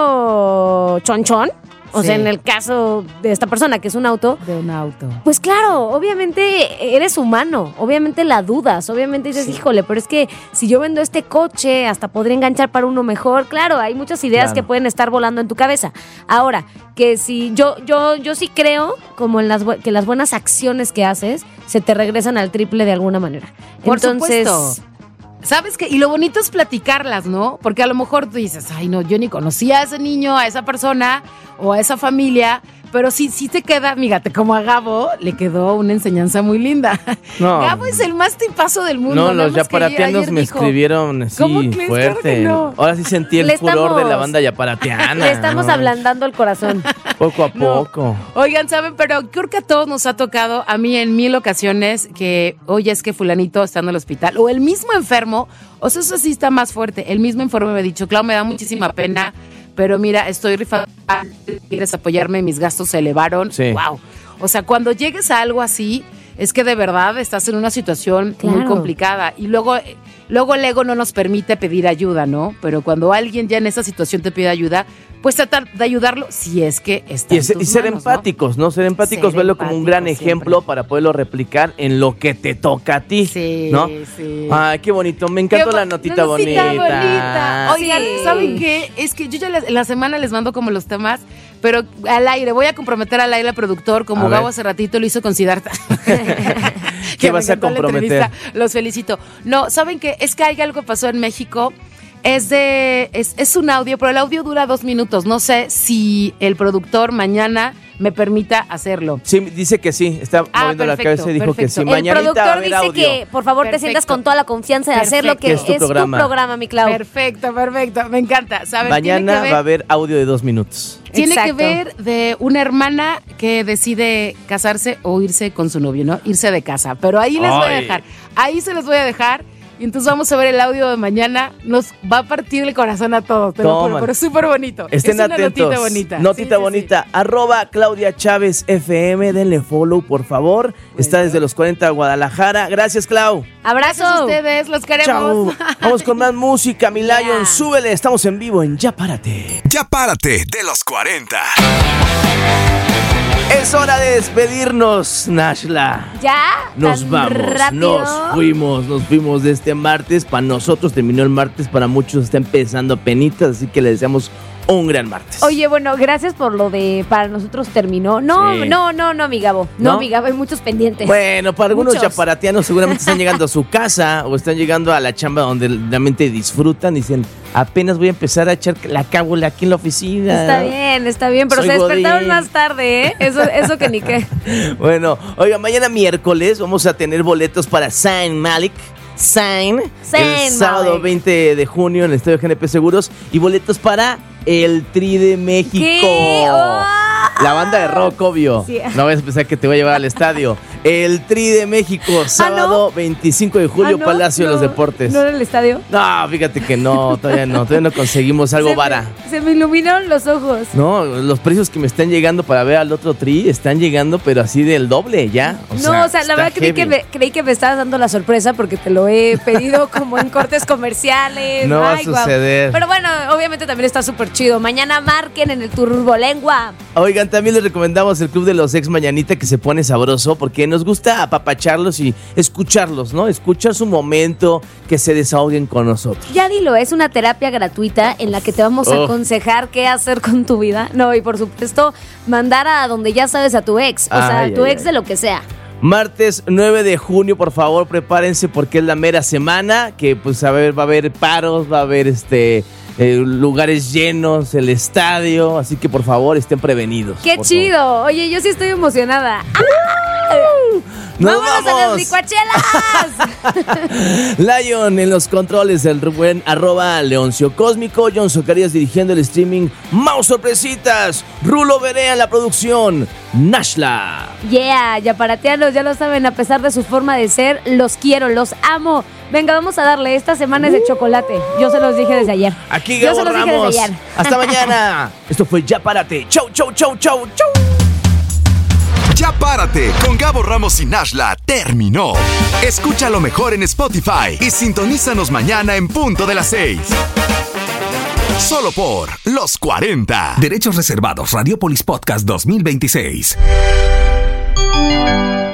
premio chonchón, o Sí. sea, en el caso de esta persona, que es un auto, De un auto. pues claro, obviamente eres humano, obviamente la dudas, obviamente dices, híjole, pero es que si yo vendo este coche, hasta podría enganchar para uno mejor. Claro, hay muchas ideas Claro. que pueden estar volando en tu cabeza. Ahora, que si yo, yo, yo sí creo como en las bu- que las buenas acciones que haces se te regresan al triple de alguna manera. Por Entonces, supuesto. ¿Sabes qué? Y lo bonito es platicarlas, ¿no? Porque a lo mejor tú dices, ay, no, yo ni conocía a ese niño, a esa persona o a esa familia, pero sí, sí te queda, fíjate, como a Gabo le quedó una enseñanza muy linda. No. Gabo es el más tipazo del mundo. No, nada los más que ayer- yaparateanos ayer me dijo, escribieron así ¿cómo crees? Claro fuerte. que no. Ahora sí sentí el Le furor de la estamos- banda yaparateana. le estamos ¿no? ablandando el corazón. Poco a No. poco. Oigan, ¿saben? Pero creo que a todos nos ha tocado, a mí en mil ocasiones, que, oye, es que fulanito está en el hospital, o el mismo enfermo, o sea, eso sí está más fuerte, el mismo enfermo me ha dicho, Clau, me da muchísima pena, pero mira, estoy rifando, ¿quieres apoyarme? Mis gastos se elevaron. Sí. Wow. O sea, cuando llegues a algo así, es que de verdad estás en una situación muy Claro. complicada. Y luego, eh, luego el ego no nos permite pedir ayuda, ¿no? Pero cuando alguien ya en esa situación te pide ayuda, pues tratar de ayudarlo si es que está Y, en es- tus y ser manos, ¿no? empáticos, ¿no? Ser empáticos, Ser verlo como un gran empáticos ejemplo siempre. para poderlo replicar en lo que te toca a ti. Sí, ¿no? sí. Ay, qué bonito. Me encantó Qué la bo- notita, notita bonita. bonita. Oigan, Sí. ¿saben qué? Es que yo ya la, la semana les mando como los temas, pero al aire, voy a comprometer al aire al productor, como A Gabo ver. hace ratito lo hizo con Siddhartha. ¿Qué me vas a encantó la comprometer? entrevista. Los felicito. No, ¿saben qué? Es que hay algo que pasó en México. Es de. Es, es un audio, pero el audio dura dos minutos. No sé si el productor mañana me permita hacerlo. Sí, dice que sí. Está Ah, moviendo la perfecto, cabeza y dijo que perfecto. sí. El Mañanita va a productor haber dice audio. que por favor te Perfecto. sientas con toda la confianza de hacer lo que Perfecto. es, Es tu tu programa. programa, mi Clau. Perfecto, perfecto. Me encanta. ¿Saben? Tiene Mañana que ver- va a haber audio de dos minutos. Tiene Exacto. que ver de una hermana que decide casarse o irse con su novio, ¿no? Irse de casa. Pero ahí les voy a Ay. dejar. Ahí se los voy a dejar. Y entonces vamos a ver el audio de mañana. Nos va a partir el corazón a todos, te lo juro, Tómala. pero es súper bonito. Estén es una atentos. notita bonita. Notita Sí, sí, bonita. Arroba Claudia Chávez F M. Denle follow, por favor. Está desde los cuarenta de Guadalajara. Gracias, Clau. sí. Abrazo. Gracias a ustedes, los queremos. Chao. Vamos con más música, mi Ya. Lion. Súbele. Estamos en vivo en Ya Párate. Ya párate de los cuarenta. Es hora de despedirnos, Nashla. Ya. Nos ¿Tan vamos, rápido? nos fuimos, nos fuimos de este martes. Para nosotros terminó el martes, para muchos está empezando penitas, así que les deseamos un gran martes. Oye, bueno, gracias por lo de para nosotros terminó. No, Sí. no, no, no, mi Gabo. No, ¿No? mi Gabo, hay muchos pendientes. Bueno, para algunos Muchos. chaparatianos seguramente están llegando a su casa o están llegando a la chamba donde realmente disfrutan y dicen, apenas voy a empezar a echar la cábula aquí en la oficina. Está bien, está bien, pero Soy se despertaron godín. más tarde, ¿eh? Eso, eso que ni qué. Bueno, oiga, mañana miércoles vamos a tener boletos para Zayn Malik. Zayn, Zayn el sábado Malik. veinte de junio en el Estadio G N P Seguros y boletos para el Tri de México. ¿Qué? ¡Oh! La banda de rock, obvio. Sí. No vayas a pensar que te voy a llevar al estadio. El Tri de México, sábado veinticinco de julio, Ah, ¿no? Palacio de los No, Deportes. ¿No era el estadio? No, fíjate que no, todavía no, todavía no conseguimos algo Se me- vara. Se me iluminaron los ojos. No, los precios que me están llegando para ver al otro Tri están llegando, pero así del doble ya. O No, sea, o sea, la está verdad creí que, heavy. me, creí que me estabas dando la sorpresa porque te lo he pedido como en cortes comerciales. No va a Ay, guau. suceder. Pero bueno, obviamente también está súper chido. Mañana marquen en el Turbolengua. Oigan, también les recomendamos el Club de los Ex Mañanita que se pone sabroso porque nos gusta apapacharlos y escucharlos, ¿no? Escuchar su momento, que se desahoguen con nosotros. Ya dilo, es una terapia gratuita en la que te vamos a Oh. aconsejar qué hacer con tu vida. No, y por supuesto, mandar a donde ya sabes a tu ex. O sea, Ay, tu ay, ex ay. de lo que sea. Martes nueve de junio, por favor, prepárense porque es la mera semana que pues a ver, va a haber paros, va a haber este eh, lugares llenos, el estadio, así que por favor estén prevenidos. ¡Qué por chido! Oye, yo sí estoy emocionada. ¡Ah! favor. ¡Nos ¡Vámonos vamos! a las licuachelas! Lion en los controles, el buen arroba Leoncio Cósmico, John Socarías dirigiendo el streaming, Mau Sorpresitas, Rulo Berea en la producción, Nashla. Yeah, yaparatianos, ya lo saben, a pesar de su forma de ser, los quiero, los amo. Venga, vamos a darle, esta semana es de chocolate. Yo se los dije desde ayer. Aquí Yo Gabo se los dije Ramos. desde ayer. Hasta mañana. Esto fue Ya Párate. Chau, chau, chau, chau, chau. Ya Párate con Gabo Ramos y Nashla terminó. Escucha lo mejor en Spotify y sintonízanos mañana en punto de las seis. Solo por Los cuarenta. Derechos reservados. Radiopolis Podcast dos mil veintiséis.